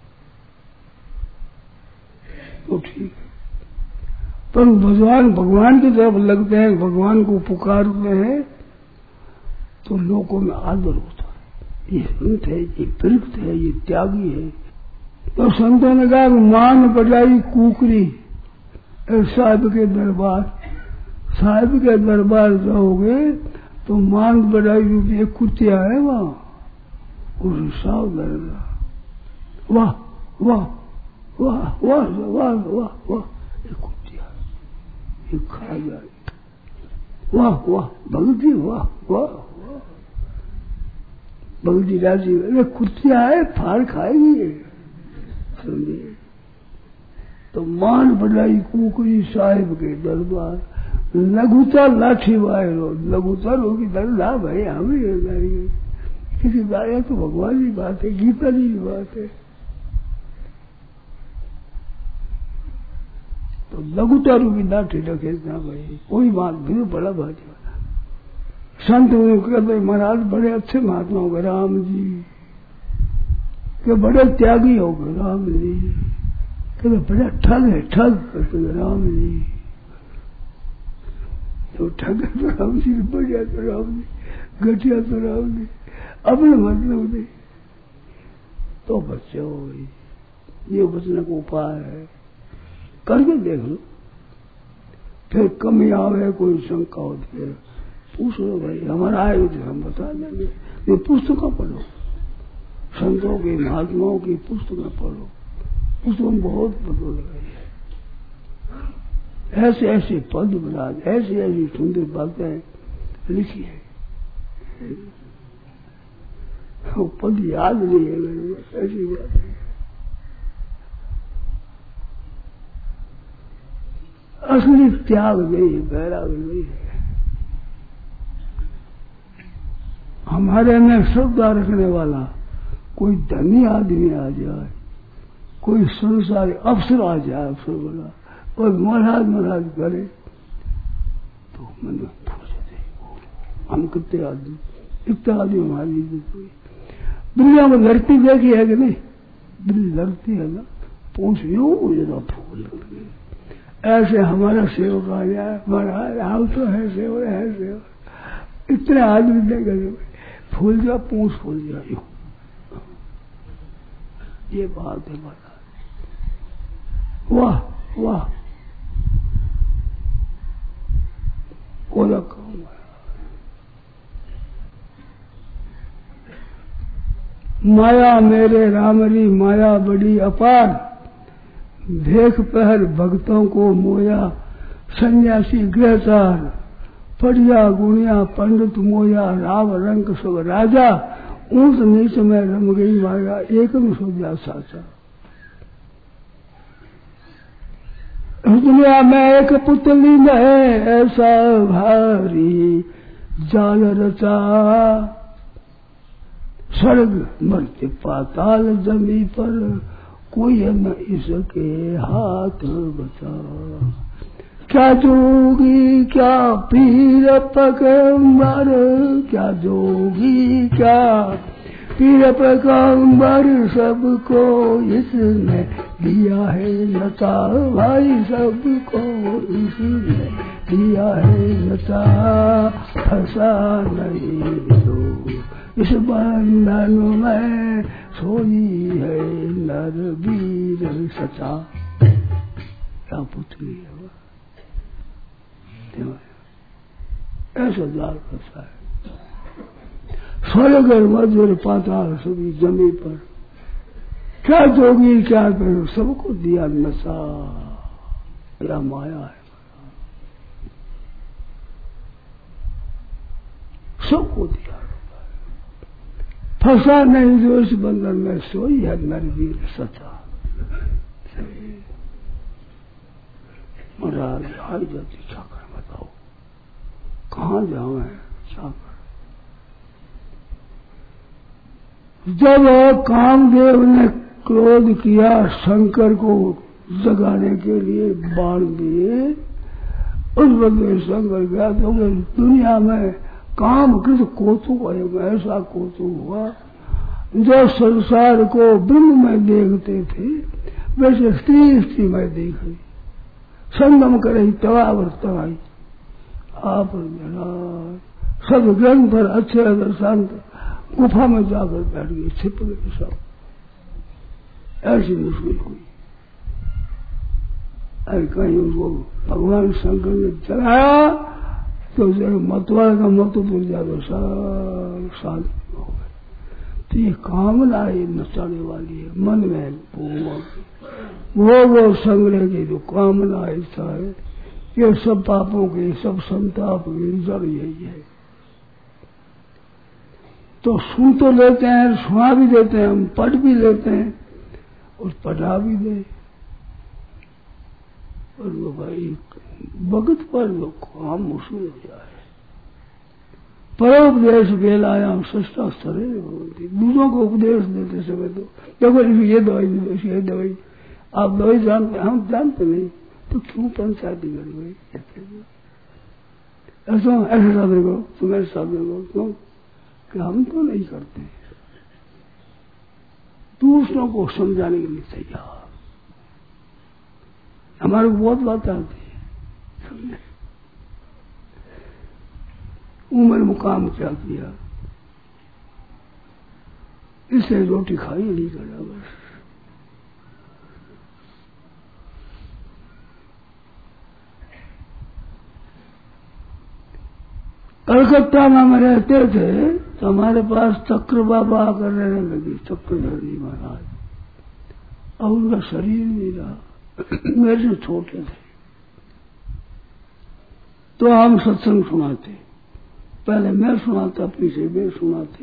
तो ठीक है। पर भगवान भगवान की तरफ लगते हैं, भगवान को पुकारते हैं तो लोगों में आदर होता है। ये संत है, ये तृप्त है, ये त्यागी है। तो संतों ने कहा मान बजाई कुकरी, साहब के दरबार, साहब के दरबार जाओगे तो मान बजाई रूपी एक कुतिया है वहां, उसे साव करेगा। वाह वाह वाह वाह वाह वाह वाह, एक कुतिया ये खा जाए, वाह वाह भगती, वाह वाह भगती राजी। अरे कुतिया है, फाड़ खाएगी, समझिए। तो मान बढ़ाई कुकरी साहिब के दरबार, लघुता लाठी वायरो, लघुता होगी दरदा भाई हमें किसी दाया तो भगवान की बात है, गीता जी की बात है। तो लघुता रूपी लाठी रखेगा भाई, कोई बात भी बड़ा भाजपा। संत कहते महाराज बड़े अच्छे महात्मा हो गए राम जी, के बड़े त्यागी हो गए राम जी, कहते बड़ा ठग है, ठग करते राम जी। तो ठग तो राम जी, बढ़िया तो राम जी, घटिया तो राम जी, अपने मतलब नहीं। तो बच्चे हो गई, ये बचने का उपाय है, करके देख लो। फिर कमी आवे, कोई शंका होती है पूछ लो भाई, हमारा आए थे हम बता देंगे। ये पुस्तकें पढ़ो, संतों की महात्माओं की पुस्तकें पढ़ो, पुस्तकों में बहुत पता लगाई है। ऐसे ऐसे पद महाराज, ऐसी ऐसी सुंदर बातें लिखी है, वो पद याद नहीं है मेरे, ऐसी बात है। असली त्याग नहीं है, बैराग नहीं है। हम हमारे में श्रद्धा रखने वाला कोई धनी आदमी आ जाए, कोई संसारी अफसर आ जाए, अफसर बोला और महाराज महाराज करे तो मन में फूल जाते। हम कितने आदमी, इतना आदमी हमारी इज्जत हुई। दुनिया में धरती देखी है कि नहीं? दिल धरती है ना, पूछ यूं ज्यादा फूल लगते। ऐसे हमारा सेवक आ जाए, महाराज हम तो है सेवक है सेवक, इतने आदमी देखेंगे फूल जा पूछ फूल जा यूं। ये बात है महाराज, वाह वाह कोई काम है। माया मेरे रामरी माया बड़ी अपार, देख पहर भक्तों को मोया, सन्यासी गृहचार पढ़िया गुणिया पंडित मोया, राव रंग सब राजा, ऊंच नीच में रम गई माया, एकम सोजा साचा। दुनिया में एक पुतली में ऐसा भारी जाल रचा, स्वर्ग मर्त्य पाताल जमी पर कोई न इसके हाथ बचा। क्या जोगी क्या पीर पैगंबर, क्या जोगी क्या पीर पैगंबर, सबको इसने दिया है नचा, भाई सबको इसने दिया है नचा। फंसा नहीं दो इस बंधन में, सोई है नर वीर सचा। क्या पुतली है ऐसा जाल फंसा है। स्वर्ग मधुर पाताल सभी जमी पर, क्या जोगी क्या करो सबको दिया नशा। या माया है, सबको दिया। फंसा नहीं जो इस बंधन में, सोई है नरवीर सचा। महाराज आई जाती चाकर बताओ कहाँ जाओ है चाकर। जब कामदेव ने क्रोध किया शंकर को जगाने के लिए बाण दिए, उस बदले शंकर गया तो दुनिया में काम कृत कोतु ऐसा कोतु हुआ जो संसार को ब्रह्म में देखते थे वैसे स्त्री स्त्री में देख रही। संगम करे तवावर तवाई आप सब ग्रंथ पर अच्छे शांत गुफा में जाकर बैठ गए, छिप गए सब। ऐसी मुश्किल हुई। अरे कहीं उनको भगवान शंकर ने चलाया तो मतवाला का मत भूल जाओ, सब शांति हो गए। तो ये कामना ये नचाने वाली है मन में, वो वो संग्रह की जो कामना ऐसा है, ये सब पापों की सब संताप की जड़ यही है। तो सुन तो लेते हैं, सुना भी देते हैं, हम पढ़ भी लेते हैं और पढ़ा भी दे, और वो भाई भगत पर वो काम मुश्किल हो जाए। परोपदेश बेलायाम सस्ता सरे होती, दूसरों को उपदेश देते समय तो देखो ये दवाई दो, ये दवाई आप दवाई जानते, हम जानते नहीं तो क्यों पंचायती कर गई। ऐसा ऐसे साधन करो, तुम ऐसे साधन करो, क्यों कि हम तो नहीं करते। दूसरों को समझाने के लिए तैयार। हमारे को बहुत बात आती है, उम्र मुकाम क्या किया, इससे रोटी खाई नहीं करा बस। कलकत्ता में हम रहते थे तो हमारे पास चक्र बाबा आकर रहने लगे, चक्रधरी महाराज। और उनका शरीर नहीं रहा, मेरे से छोटे थे तो हम सत्संग सुनाते। पहले मैं सुनाता, पीछे वे सुनाते।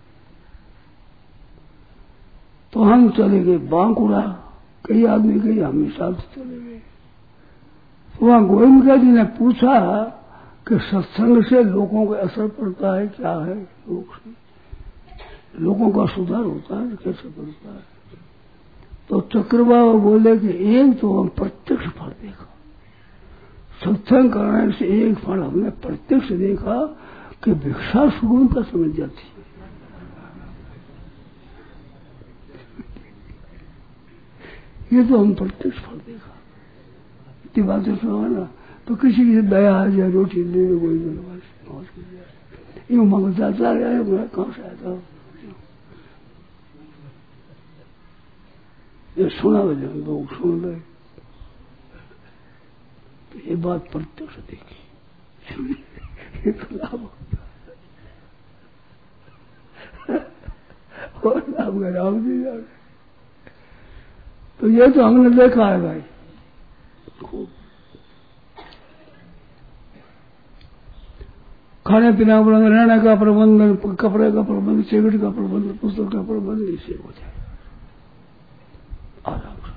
तो हम चले गए बांकुड़ा, कई आदमी गए, हम साथ चले गए। तो वहां गोविंद जी ने पूछा कि सत्संग से लोगों को असर पड़ता है क्या है। लोग से लोगों का सुधार होता है कैसे करता है। तो चक्रबाबा बोले कि एक तो हम प्रत्यक्ष फल देखा, सत्संग करने से एक फल हमने प्रत्यक्ष देखा कि भिक्षा सुगमता समझ जाती है। ये तो हम प्रत्यक्ष फल देखा। इतनी बातें सुना तो किसी की दया आ जाए, रोटी दे दे कोई पहुंच जाए, यूं मंगता चला जाए, मैं कहाँ से आता हूँ। ये सुना वजह लोग सुन रहे, तो ये बात प्रत्यक्ष देखी, ये तो लाभ होता और लाभ का राम जी जा रहे। तो ये तो हमने देखा है भाई खूब। खाने पीने का प्रबंध, रहने का प्रबंध, कपड़े का प्रबंध, सिगरेट का प्रबंध, पुस्तक का प्रबंध, इसे हो जाए आराम से।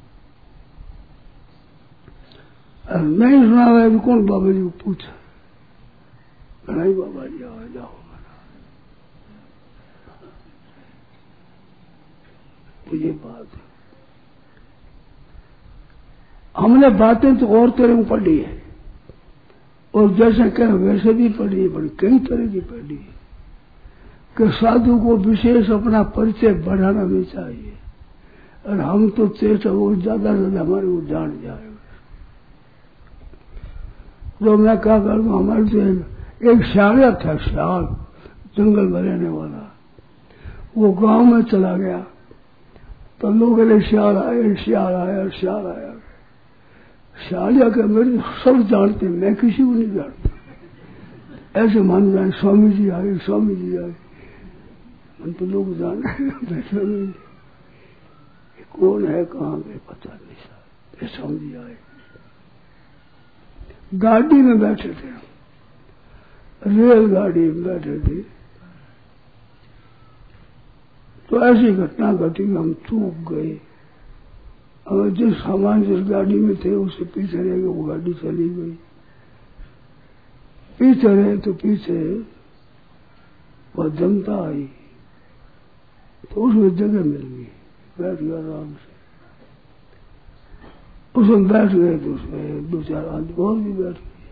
नहीं सुना हुआ तो कौन बाबा जी को पूछे, नहीं बाबा जी आओ जाओ। तो ये बात है, हमने बातें तो और तरह में पढ़ी है और जैसे कह वैसे भी पढ़ी है, बड़ी कई तरह की पढ़ी है कि साधु को विशेष अपना परिचय बढ़ाना भी चाहिए और हम तो चेष्टा वो ज्यादा से ज्यादा हमारे को जान जाए। तो मैं क्या कर दूं, हमारे तो एक, एक श्याला था, श्याल जंगल में रहने वाला, वो गांव में चला गया तो लोग अरे श्याल आए, श्याल आया, श्याल आया। श्यालिया के मेरे सब जानते, मैं किसी को नहीं जानता। ऐसे मान जाए स्वामी जी आए, स्वामी जी आए, मन तो लोग जाने कौन है, कहाँ गए पता नहीं साहब। स्वामी जी आए, गाड़ी में बैठे थे, रेलगाड़ी में बैठे थे, तो ऐसी घटना घटी, हम चूक गए। और जिस सामान जिस गाड़ी में थे उससे पीछे रह गए, वो गाड़ी चली गई। पीछे रहे तो पीछे वह जनता आई तो उसमें जगह मिल गई, बैठ गया आराम से। उसमें बैठ गए तो उसमें दो चार आदमी और भी बैठ गए।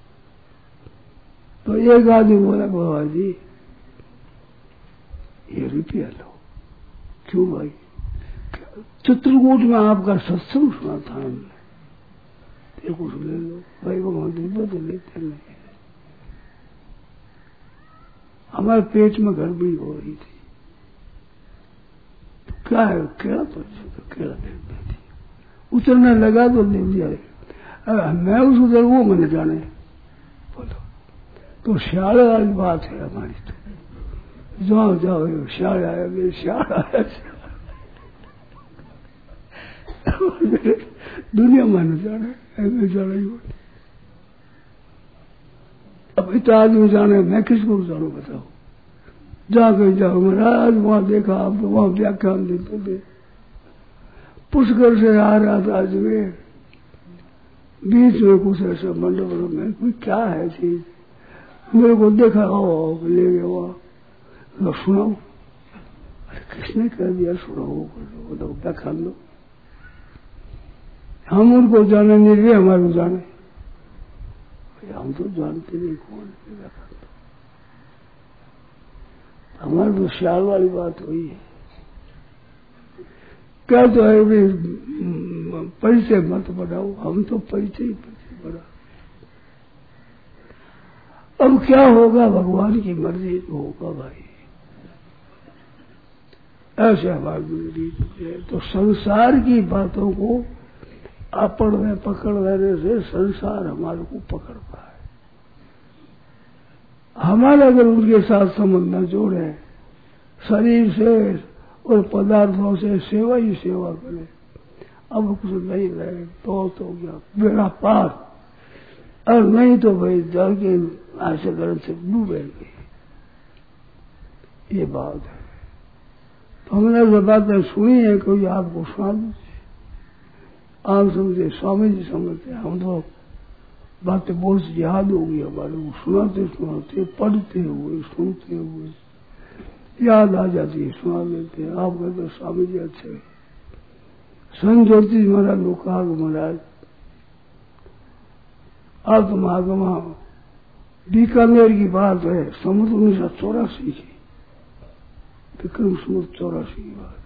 तो एक आदमी बोला बाबा जी ये रुपया लो। क्यों भाई? चित्रकूट में आपका सत्संग सुना था हमने, एक कुछ ले लो। भाई भगवान रुपये तो लेते नहीं, हमारे पेट में गड़बड़ी हो रही थी। तो क्या है, केड़ा तो केड़ा दे दी, उतरने लगा तो ले लिया। मैं उस उधर वो मैंने जाने बोलो। तो श्याल वाली बात है हमारी, तो जाओ जाओ श्याल आया, मेरे श्याल आया, दुनिया मानो जाने, ऐसे जाना ही होती। अब इतना आदमी जाने, मैं किसको जानू बताओ? जा कहीं जाओ, महाराज वहां देखा आप तो वहां व्याख्यान देते थे, पुष्कर से आ रहा था अजमेर, बीच में कुछ ऐसा मंडप में कोई क्या है चीज, मेरे को देखा, आओ ले गए वहां, सुनाओ। अरे किसने कह दिया सुनाओ, बताओ व्याख्यान दो। हम उनको जाने नहीं रहे, हमारे को जाने, हम तो जानते नहीं कौन है। हमारे तो श्याल वाली बात हुई है, क्या तो है परिचय मत बढ़ाओ, हम तो परिचय ही परिचय बढ़ा। अब क्या होगा, भगवान की मर्जी तो होगा भाई, ऐसे हमारी रीत है। तो संसार की बातों को अपड़ में पकड़ लेने से संसार हमारे को पकड़ता है। हमारा अगर उनके साथ संबंध न जोड़े, शरीर से और पदार्थों से सेवा ही सेवा करें, अब कुछ नहीं रहे तो तो क्या बेड़ा पार, और नहीं तो भाई जल के ऐसे गर्म से डूबेंगे। ये बात है। तो हमने जो बातें सुनी है कोई आपको सुना दीजिए, आप समझे, स्वामी जी समझते, हम तो बातें बहुत याद होगी हमारे को, सुनाते सुनाते पढ़ते हुए सुनते हुए याद आ जाती है, सुना देते हैं। आप कहते स्वामी जी अच्छे संत ज्योति महाराज लोग कहा महाराज आत्मागमा बीकानेर की बात है, समुद्र उन्नीस सौ चौरासी की, विक्रम समुद्र चौरासी की बात।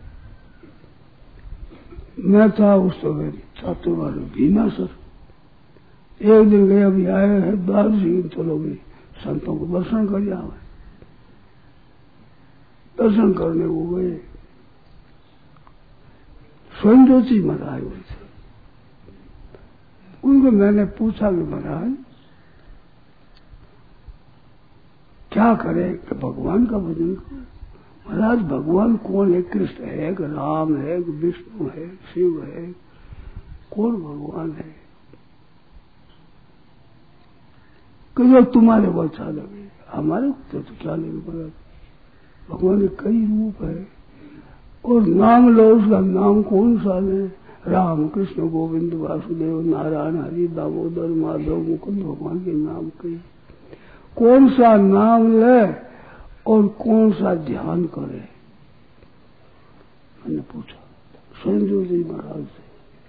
मैं था उस समय छात्र वाले भीमा सर। एक दिन गए, अभी आए हैं दारू सिंह, चलो भी संतों को दर्शन कर जाओ। दर्शन करने को गए, स्वयं ज्योति महाराज हुए थे। उनको मैंने पूछा कि महाराज क्या करे कि भगवान का भजन करो। महाराज भगवान कौन है? कृष्ण है कि राम है कि विष्णु है, शिव है, कौन भगवान है? कि जो तुम्हारे को अच्छा लगे, हमारे को तो क्या लगे महाराज। भगवान के कई रूप है और नाम लो, उसका नाम कौन सा है? राम कृष्ण गोविंद वासुदेव नारायण हरि दामोदर माधव मुकुंद, भगवान के नाम कई। कौन सा नाम ले और कौन सा ध्यान करे? मैंने पूछा स्वयं ज्योति महाराज से।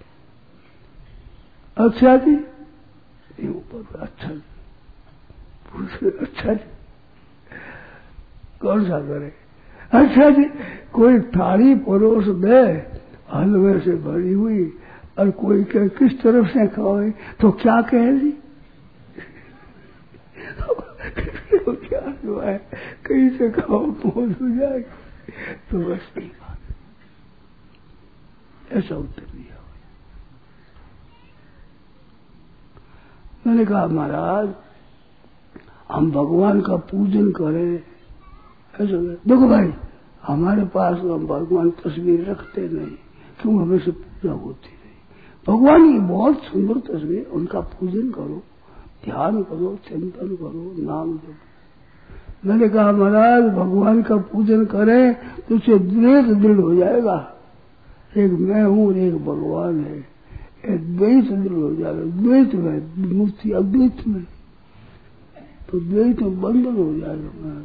अच्छा जी, ऊपर अच्छा जी, पूछे अच्छा जी कौन सा करे? अच्छा जी, कोई थाली परोस दे हलवे से भरी हुई और कोई कहे किस तरफ से खाओ, तो क्या कहे जी? तो क्या हुआ है, कहीं से खाओ पहुंच हो जाएगी, तो बस नहीं बात। ऐसा उत्तर दिया। मैंने कहा महाराज हम भगवान का पूजन करें, ऐसा देखो भाई हमारे पास हम भगवान तस्वीर रखते नहीं, क्यों हमें से पूजा होती नहीं। भगवान की बहुत सुंदर तस्वीर, उनका पूजन करो, ध्यान करो, चिंतन करो, नाम जपो। मैंने कहा महाराज भगवान का पूजन करें तो उसे द्वैत दृढ़ हो जाएगा, एक मैं हूं और एक भगवान है, एक द्वैत दृढ़ हो जाएगा। द्वैत में मुक्ति, अद्वैत में तो द्वैत में बंधन हो जाएगा महाराज।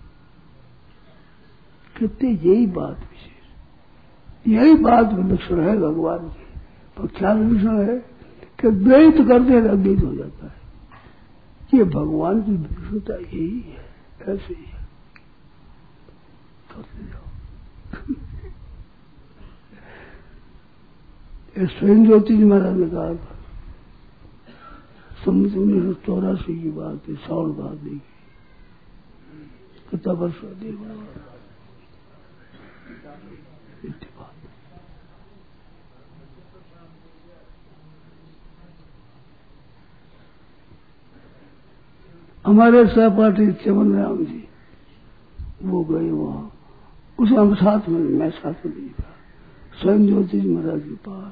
कहते यही बात विशेष, यही बात विलक्षण है भगवान की। पर क्या विलक्षण है कि द्वैत करते हैं अद्वैत हो जाता है। ये भगवान की विलक्षणता यही है, ऐसे ही है। करते जाओ। ये स्वयं ज्योति महाराज ने कहा था, समुद्र उन्नीस सौ चौरासी की बात है, साउल बहादी की, कितना वर्ष देगा हमारे सहपाठी चमन राम जी वो गए वहां, उस हम साथ में, मैं साथ में नहीं था, स्वयं ज्योति महाराज के पास।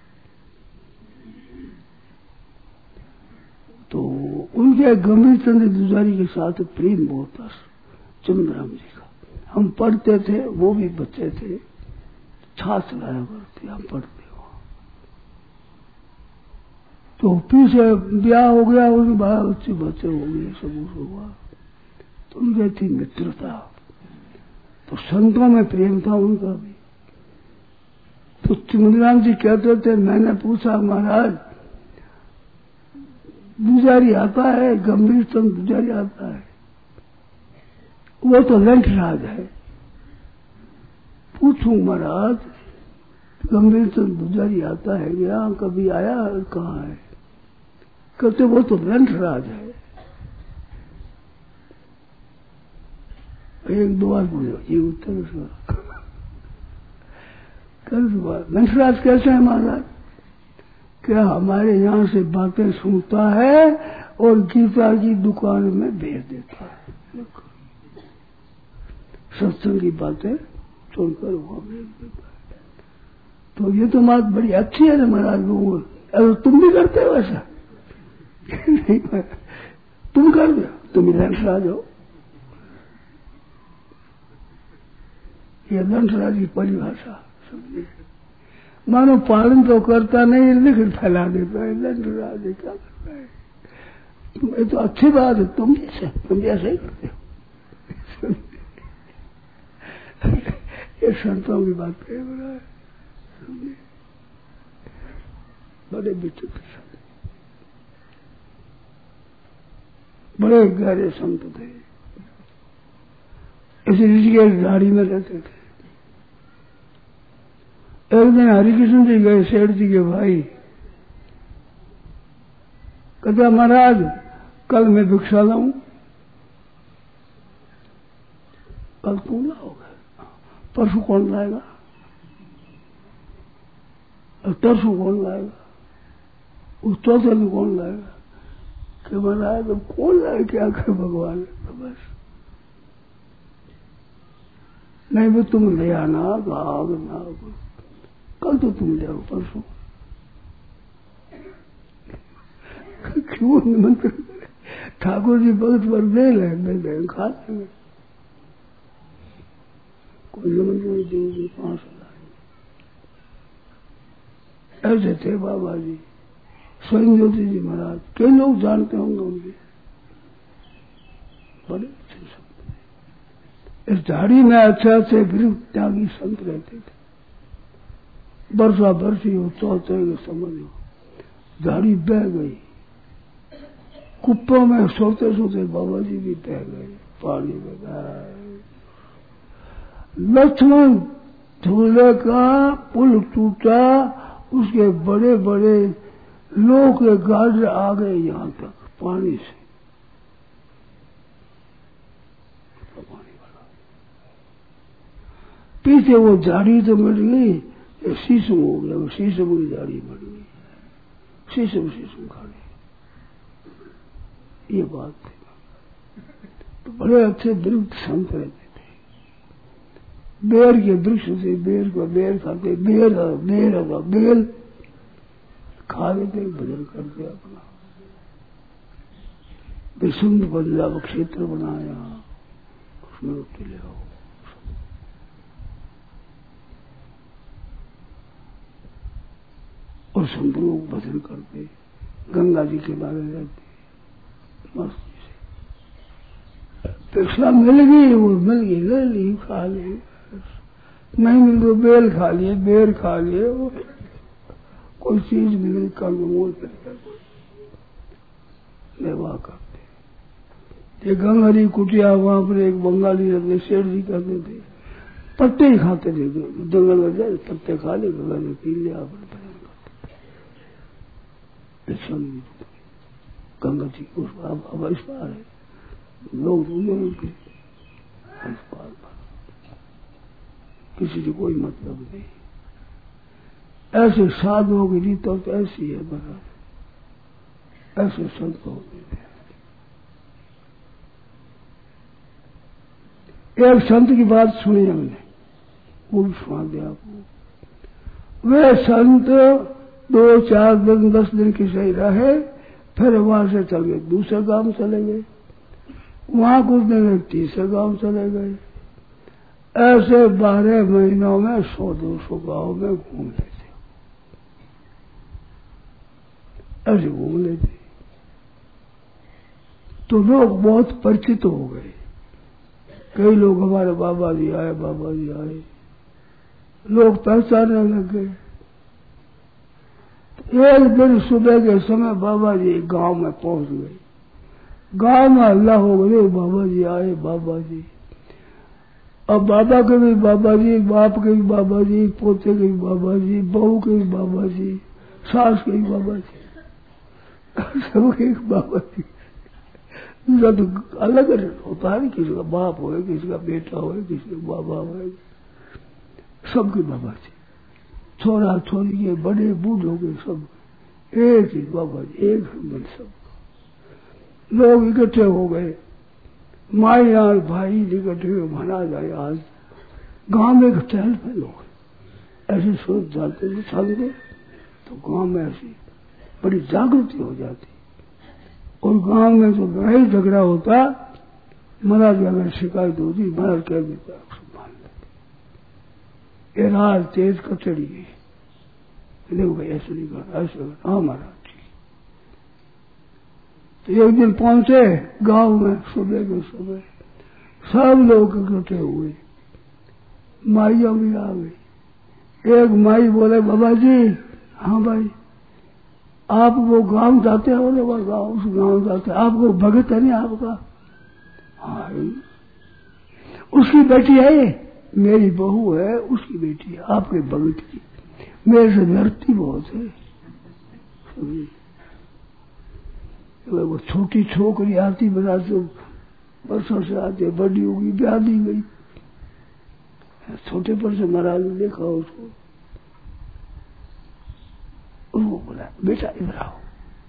तो उनके गंभीर चंद्र दुजारी के साथ प्रेम बहुत था चमन राम जी का। हम पढ़ते थे, वो भी बच्चे थे, छाछ लाया करते, हम पढ़ते वहां। तो पीछे ब्याह हो गया, उनके बाद बच्चे बच्चे हो गए, सब हुआ। तो उनकी थी मित्रता, तो संतों में प्रेम था उनका भी। तो चमनराम जी कहते थे, मैंने पूछा महाराज दुजारी आता है, गंभीर चंद दुजारी आता है, वो तो लंठ राज है। पूछूं महाराज गंभीर चंद दुजारी आता है क्या? कभी आया? कहाँ है? कहते वो तो लंठ राज है। एक दो बार बोलो, ये उत्तर उसका। कल सुबह लंठराज कैसे है महाराज? क्या हमारे यहाँ से बातें सुनता है और गीता की दुकान में भेज देता है, सत्संग की बातें सुनकर वहां भेज देता है। तो ये तो बात बड़ी अच्छी है ना महाराज। वो अरे तुम भी करते हो ऐसा? नहीं, तुम कर दो, तुम ही लंठराज हो। ये लंठराज की परिभाषा समझिए। मानो पालन तो करता नहीं, लेकिन फैला देता है। लंठराज क्या करता है? तुम, ये तो अच्छी बात है, तुम जैसे तुम जैसे ही करते हो। ये संतों की बात कह रहा है, बड़े विचित्र संत, बड़े गहरे संत थे। इसी ऋषिकेश झाड़ी में रहते थे। एक दिन हरिकृष्ण जी गए सेठ जी के भाई, कहते महाराज कल मैं भिक्षा लाऊं। कल तू लाओगे, परसों कौन लाएगा, और तरसों कौन लाएगा, उस चौथे में कौन लाएगा? कि महाराज अब कौन लाए, क्या करे भगवान। तो बस नहीं भी तुम ले आना, भाग ना, कल तो तुम ले आओ, परसों क्यों निमंत्रण करे? ठाकुर जी भगत पर दे ले, दे दे खा लेंगे, कोई निमंत्रण देंगे पांच हजार। ऐसे थे बाबा जी, स्वयं ज्योति जी महाराज, कई लोग जानते होंगे उनके, बड़े अच्छे संत। इस झाड़ी में अच्छे अच्छे विरुद्ध त्यागी संत रहते थे। वर्षा बरसी हो, चौथे के समझो झाड़ी बह गई, कुप्पों में सोते सोते बाबा जी भी बह गए, पानी में गए। लक्ष्मण झूले का पुल टूटा, उसके बड़े बड़े लोग के गाड़े आ गए यहां तक पानी से, पानी वाला। पीछे वो झाड़ी तो मिट गई, ये शीशम हो गया, वो शीशम की झाड़ी मिट गई, शीशम शीशम खा गई। ये बात थी। तो बड़े अच्छे विरुद्ध संत रहते थे। बेर के वृक्ष से बेर को बेर खाते, बेर बेर होगा बेल खा लेते, भजन करते अपना। विशुद्ध पंजाब क्षेत्र बनाया, उसमें रोटी ले आओ। और संत लोग भजन करते, गंगा जी के बारे में रहते मस्ती से। पिछला मिल गई, वो मिल गई, ले ली, खा ली, नहीं मिल तो बेल खा लिए, बेर खा लिए, वो कोई चीज मिले कल मोल करके निर्वाह करते। ये गंगहरी कुटिया, वहां पर एक बंगाली रहते, सेठ जी करते थे, पत्ते ही खाते थे, जंगल में जाए पत्ते खा ले, गंगा ने पी लिया, अपने गंगा जी उस अब इस पार है, लोग उनके इस पार किसी से कोई मतलब नहीं। ऐसे साधुओं की रीत तो ऐसी है, बराबर ऐसे संत होते हैं। एक संत की बात सुनी हमने, वो भी सुना दिया आपको। वे संत दो चार दिन दस दिन की सही रहे, फिर वहां से चल गए, दूसरे गांव चले गए, वहां कुछ दिन तीसरे गांव चले गए। ऐसे बारह महीनों में सौ दो सौ गांव में घूम लेते, ऐसे घूम लेते। तो लोग बहुत परिचित हो गए। कई लोग हमारे बाबा जी आए, बाबा जी आए, लोग पहचानने लग गए। एक दिन सुबह के समय बाबा जी गांव में पहुंच गए। गांव में हल्ला हो गए, बाबा जी आए, बाबा जी। अब बाबा के भी बाबा जी, बाप के भी बाबा जी, पोते के भी बाबा जी, बहू के भी बाबा जी, सास के भी बाबा जी, सबके बाबा जी। तो अलग होता है, किसी का बाप हो, किसी का बेटा हो, किसी का बाबा हो, सबके बाबा जी। छोरा छोरी के बड़े बूढ़ों के सब एक ही बाबा जी, एक संबंध। सब लोग इकट्ठे हो गए, माई और भाई इकट्ठे हुए, मना जाए आज गांव में एक चहल पहल हो गए। ऐसे सोच जाते थे चलते, तो गांव में ऐसी बड़ी जागृति हो जाती। और गांव में जो लड़ाई झगड़ा होता, महाराज अगर शिकायत होती, महाराज कह देता मान लेते, ये राज तेज कचड़ी गई, देखो भाई ऐसे नहीं करना, ऐसे करना, हाँ महाराज। तो एक दिन पहुंचे गांव में, सुबह के सुबह सब लोग इकट्ठे हुए। माइयों भी आ गई। एक माई बोले बाबा जी, हाँ भाई आप वो गांव जाते हो ना, वो गांव उस गांव जाते, आपको भगत है नहीं आपका? हाँ उसकी बेटी है ये, मेरी बहू है, उसकी बेटी है, आपके भगत की। मेरे से डरती बहुत है। वो छोटी छोकरी आती बना तो बरसों से आते, बड़ी होगी, ब्याह दी गई। छोटे पर से महाराज ने देखा उसको, उसको बोला बेटा इधर आओ।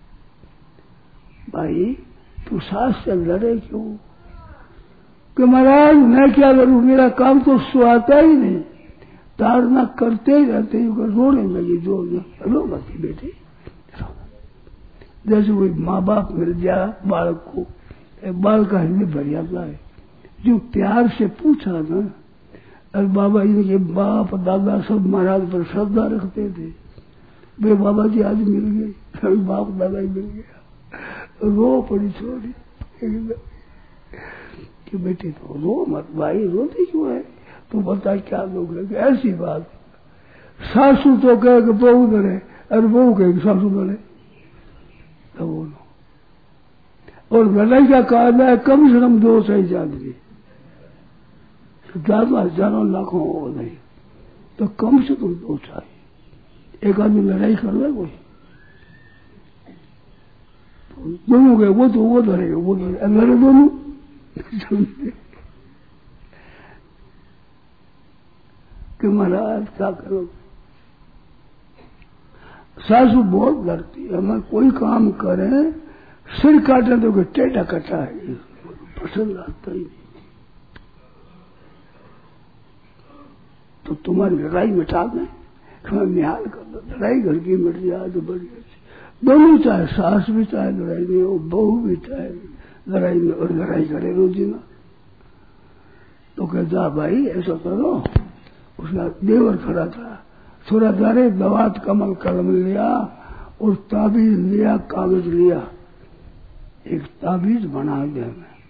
भाई तू सास से लड़े क्यों? कि महाराज मैं क्या करूं, मेरा काम तो सुहाता ही नहीं, ताड़ना करते ही रहते हैं। रोने लगी, जो रोगा कि बेटे जैसे कोई माँ बाप मिल जाए बालक को, बाल का हृदय भर जाता है। जो प्यार से पूछा ना, अरे बाबा इनके बाप दादा सब महाराज पर श्रद्धा रखते थे, वे बाबा जी आज मिल गए, अभी बाप दादा ही मिल गया। रो पड़ी छोड़ी कि बेटे तो रो मत भाई, रोते क्यों है? तू बता क्या लोग है? ऐसी बात सासू तो कहे कि बहू डरे, अरे बहू कहे सासू डरे, तो बोलो। और लड़ाई का कारण है कम से कम दो सही आदमी, ज्यादा हजारों लाखों हो नहीं तो कम से कम दो चाहिए। एक आदमी लड़ाई कर रहा है कोई, दोनों गए, वो तो वो धरेगा, वो लड़े दोनों। कि महाराज क्या करो, सासू बहुत लड़ती है, हमें कोई काम करें सिर काटे तो टेढ़ा कटा है, पसंद आता ही नहीं। तो तुम्हारी लड़ाई मिटा दें, तुम्हारा निहाल कर दो, लड़ाई घर की मिट जाए तो बड़ी अच्छी। दोनों चाहे सास भी चाहे लड़ाई में हो, बहू भी चाहे लड़ाई में, और लड़ाई करे रोजीना। तो कहता भाई ऐसा करो, उसका देवर खड़ा था, थोड़ा दारे दवात कमल कलम लिया और ताबीज लिया, कागज लिया, एक ताबीज बना दे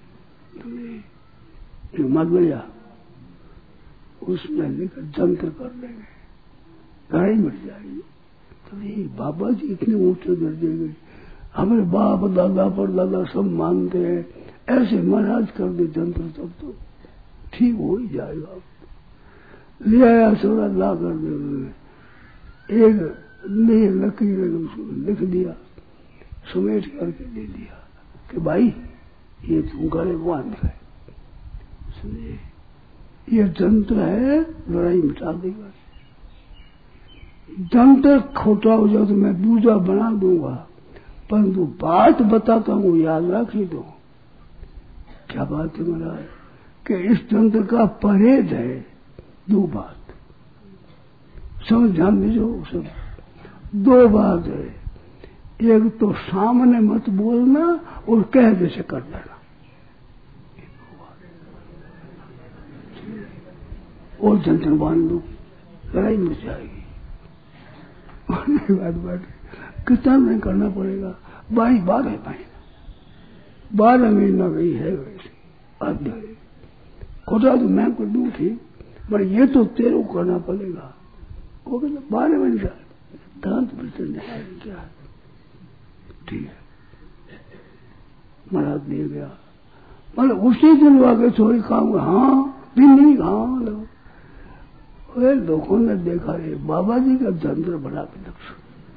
मैं मत लिया, उसमें लेकर जंत्र कर लेंगे, लड़ाई मिट जाएगी। तो ये बाबा जी इतने ऊंचे दर्जे गए, हमारे बाप दादा पर दादा सब मानते हैं, ऐसे महाराज कर दे जंत्र तब तो ठीक हो ही जाएगा। ले आया सोलह ला कर दे, एक लकीर उसको लिख दिया, समेट करके दे दिया कि भाई ये तुम गले बांध है, ये जंत्र है, लड़ाई मिटा देगा। जंत्र खोटा हो जाए तो मैं दूजा बना दूंगा, परंतु बात बताता हूँ, याद रख ही दो। क्या बात है महाराज कि इस जंत्र का परहेज है दो बात, समझ ध्यान दीजिए सब। दो बात है, एक तो सामने मत बोलना और कह जैसे कर देना, और जंतर बांध दो, लड़ाई मिट जाएगी। बात बात कितना नहीं करना पड़ेगा भाई, बारह महीना बारह महीना गई है वैसे अध्याय खोटा तो मैं कर दूं ठीक, पर ये तो तेरे को करना पड़ेगा। वो कहते बारह महीने दांत बर्तन क्या ठीक है, महाराज दे गया, मतलब उसी दिन वाके थोड़ी काम, हाँ दिन नहीं हाँ लो। लोगों ने देखा है बाबा जी का जंत्र बना के लक्ष्य,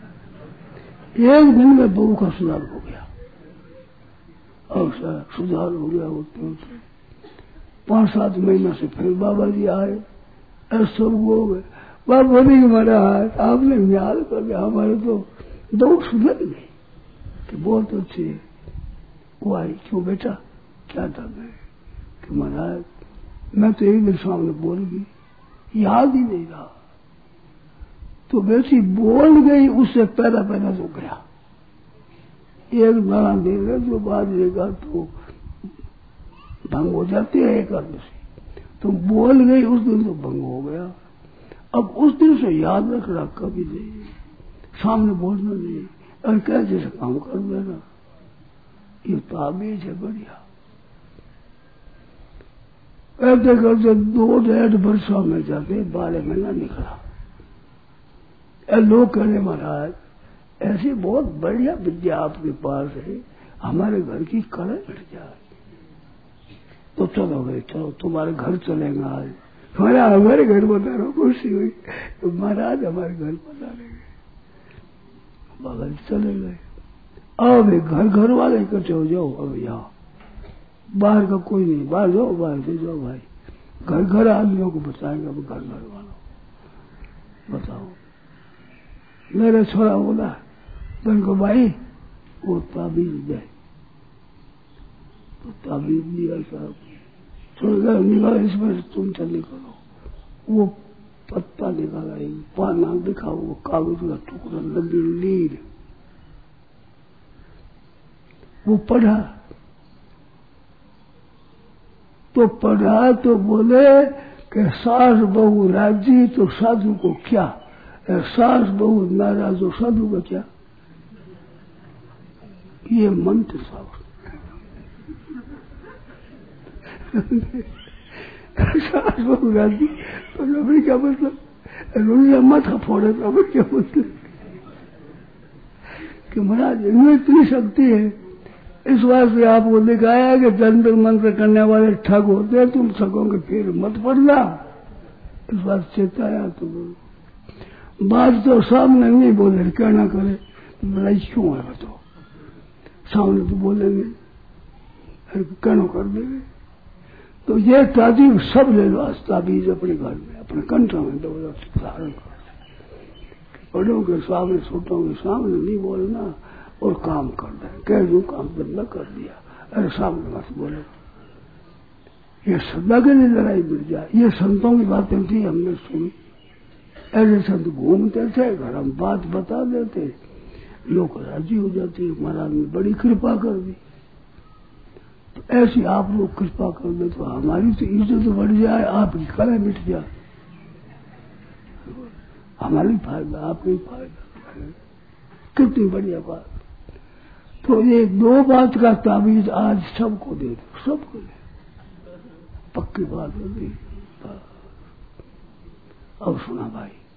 एक दिन में बहू का सुधार हो गया, और सुधार हो गया होते होते पांच सात महीना से फिर बाबा जी आए, ऐसा हो गए। बाबा जी महाराज आपने न्याय कर दिया, हमारे तो दो सुधर गए कि बहुत अच्छे। वो आई, क्यों बेटा क्या था? कि महाराज मैं तो एक दिन सामने बोल गई, याद ही नहीं रहा, तो वैसी बोल गई, उससे पैदा पैदा तो गया एक नारा दे रहे, जो बात देगा तो भंग हो जाती है एकादशी, तो बोल गई उस दिन तो भंग हो गया। अब उस दिन से याद रखना कभी नहीं, सामने बोलना नहीं, और क्या जैसे काम कर देना, ये ताबीज है बढ़िया। ऐसे करते दो डेढ़ वर्षों में जाते बारह महीना निकला। ए लोग कहने महाराज ऐसी बहुत बढ़िया विद्या आपके पास है, हमारे घर की कड़े मिट जाए तो चलो भाई चलो तुम्हारे घर चलेंगे आज। हमारा हमारे घर बता रहा खुशी हुई तो महाराज हमारे घर बता रहे बगल चले गए। अब घर घर वाले इकट्ठे हो जाओ, अब यहाँ बाहर का कोई नहीं, बाहर जाओ बाहर से जाओ भाई, घर घर आदमियों को बताएंगे। अब घर घर वालों बताओ। मेरा छोरा बोला बहन को भाई वो ताबीज दे, तो ताबीज दिया साहब छोड़ निकाला, इसमें तुम चल करो। वो पत्ता निकाला, पाना दिखा, वो कागज का टुकड़ा लगी लीड, वो पढ़ा तो पढ़ा तो बोले कि सास बहू राजी तो साधु को क्या, सास बहू नाराज हो साधु का क्या। ये मंत्र साहब सास बहू राजी तो नबी क्या मतलब, रोनिया माथा फोड़े तो क्या मतलब कि महाराज इनमें इतनी शक्ति है। इस वास्ते आपको दिखाया कि तंत्र मंत्र करने वाले ठग होते हैं, तुम ठगोगे फिर मत पड़ना। इस बात चेताया तो बात तो सामने नहीं बोले, क्या ना करे लड़ाई क्यों है बताओ, सामने तो बोलेंगे कहनो कर देंगे। तो ये ताबीज सब ले लो, आज ताबीज अपने घर में अपने कंठ में दो धारण कर, पढ़ोगे सामने सुटोगे सामने नहीं बोलना और काम करना है। कह दू काम बंदा कर दिया, अरे सामने मत बोलो। ये सदा के लिए लड़ाई मिल जाए, ये संतों की बातें थी हमने सुनी। ऐसे संत घूमते थे घर, हम बात बता देते, लोग राजी हो जाते, महाराज ने बड़ी कृपा कर दी। तो ऐसी आप लोग कृपा कर दे तो हमारी तो इज्जत बढ़ जाए, आपकी कला मिट जाए, हमारी फायदा आपकी फायदा, कितनी बढ़िया बात। तो ये दो बात का ताबीज आज सबको दे दो, सबको दे, पक्की बात होगी। अब सुना भाई।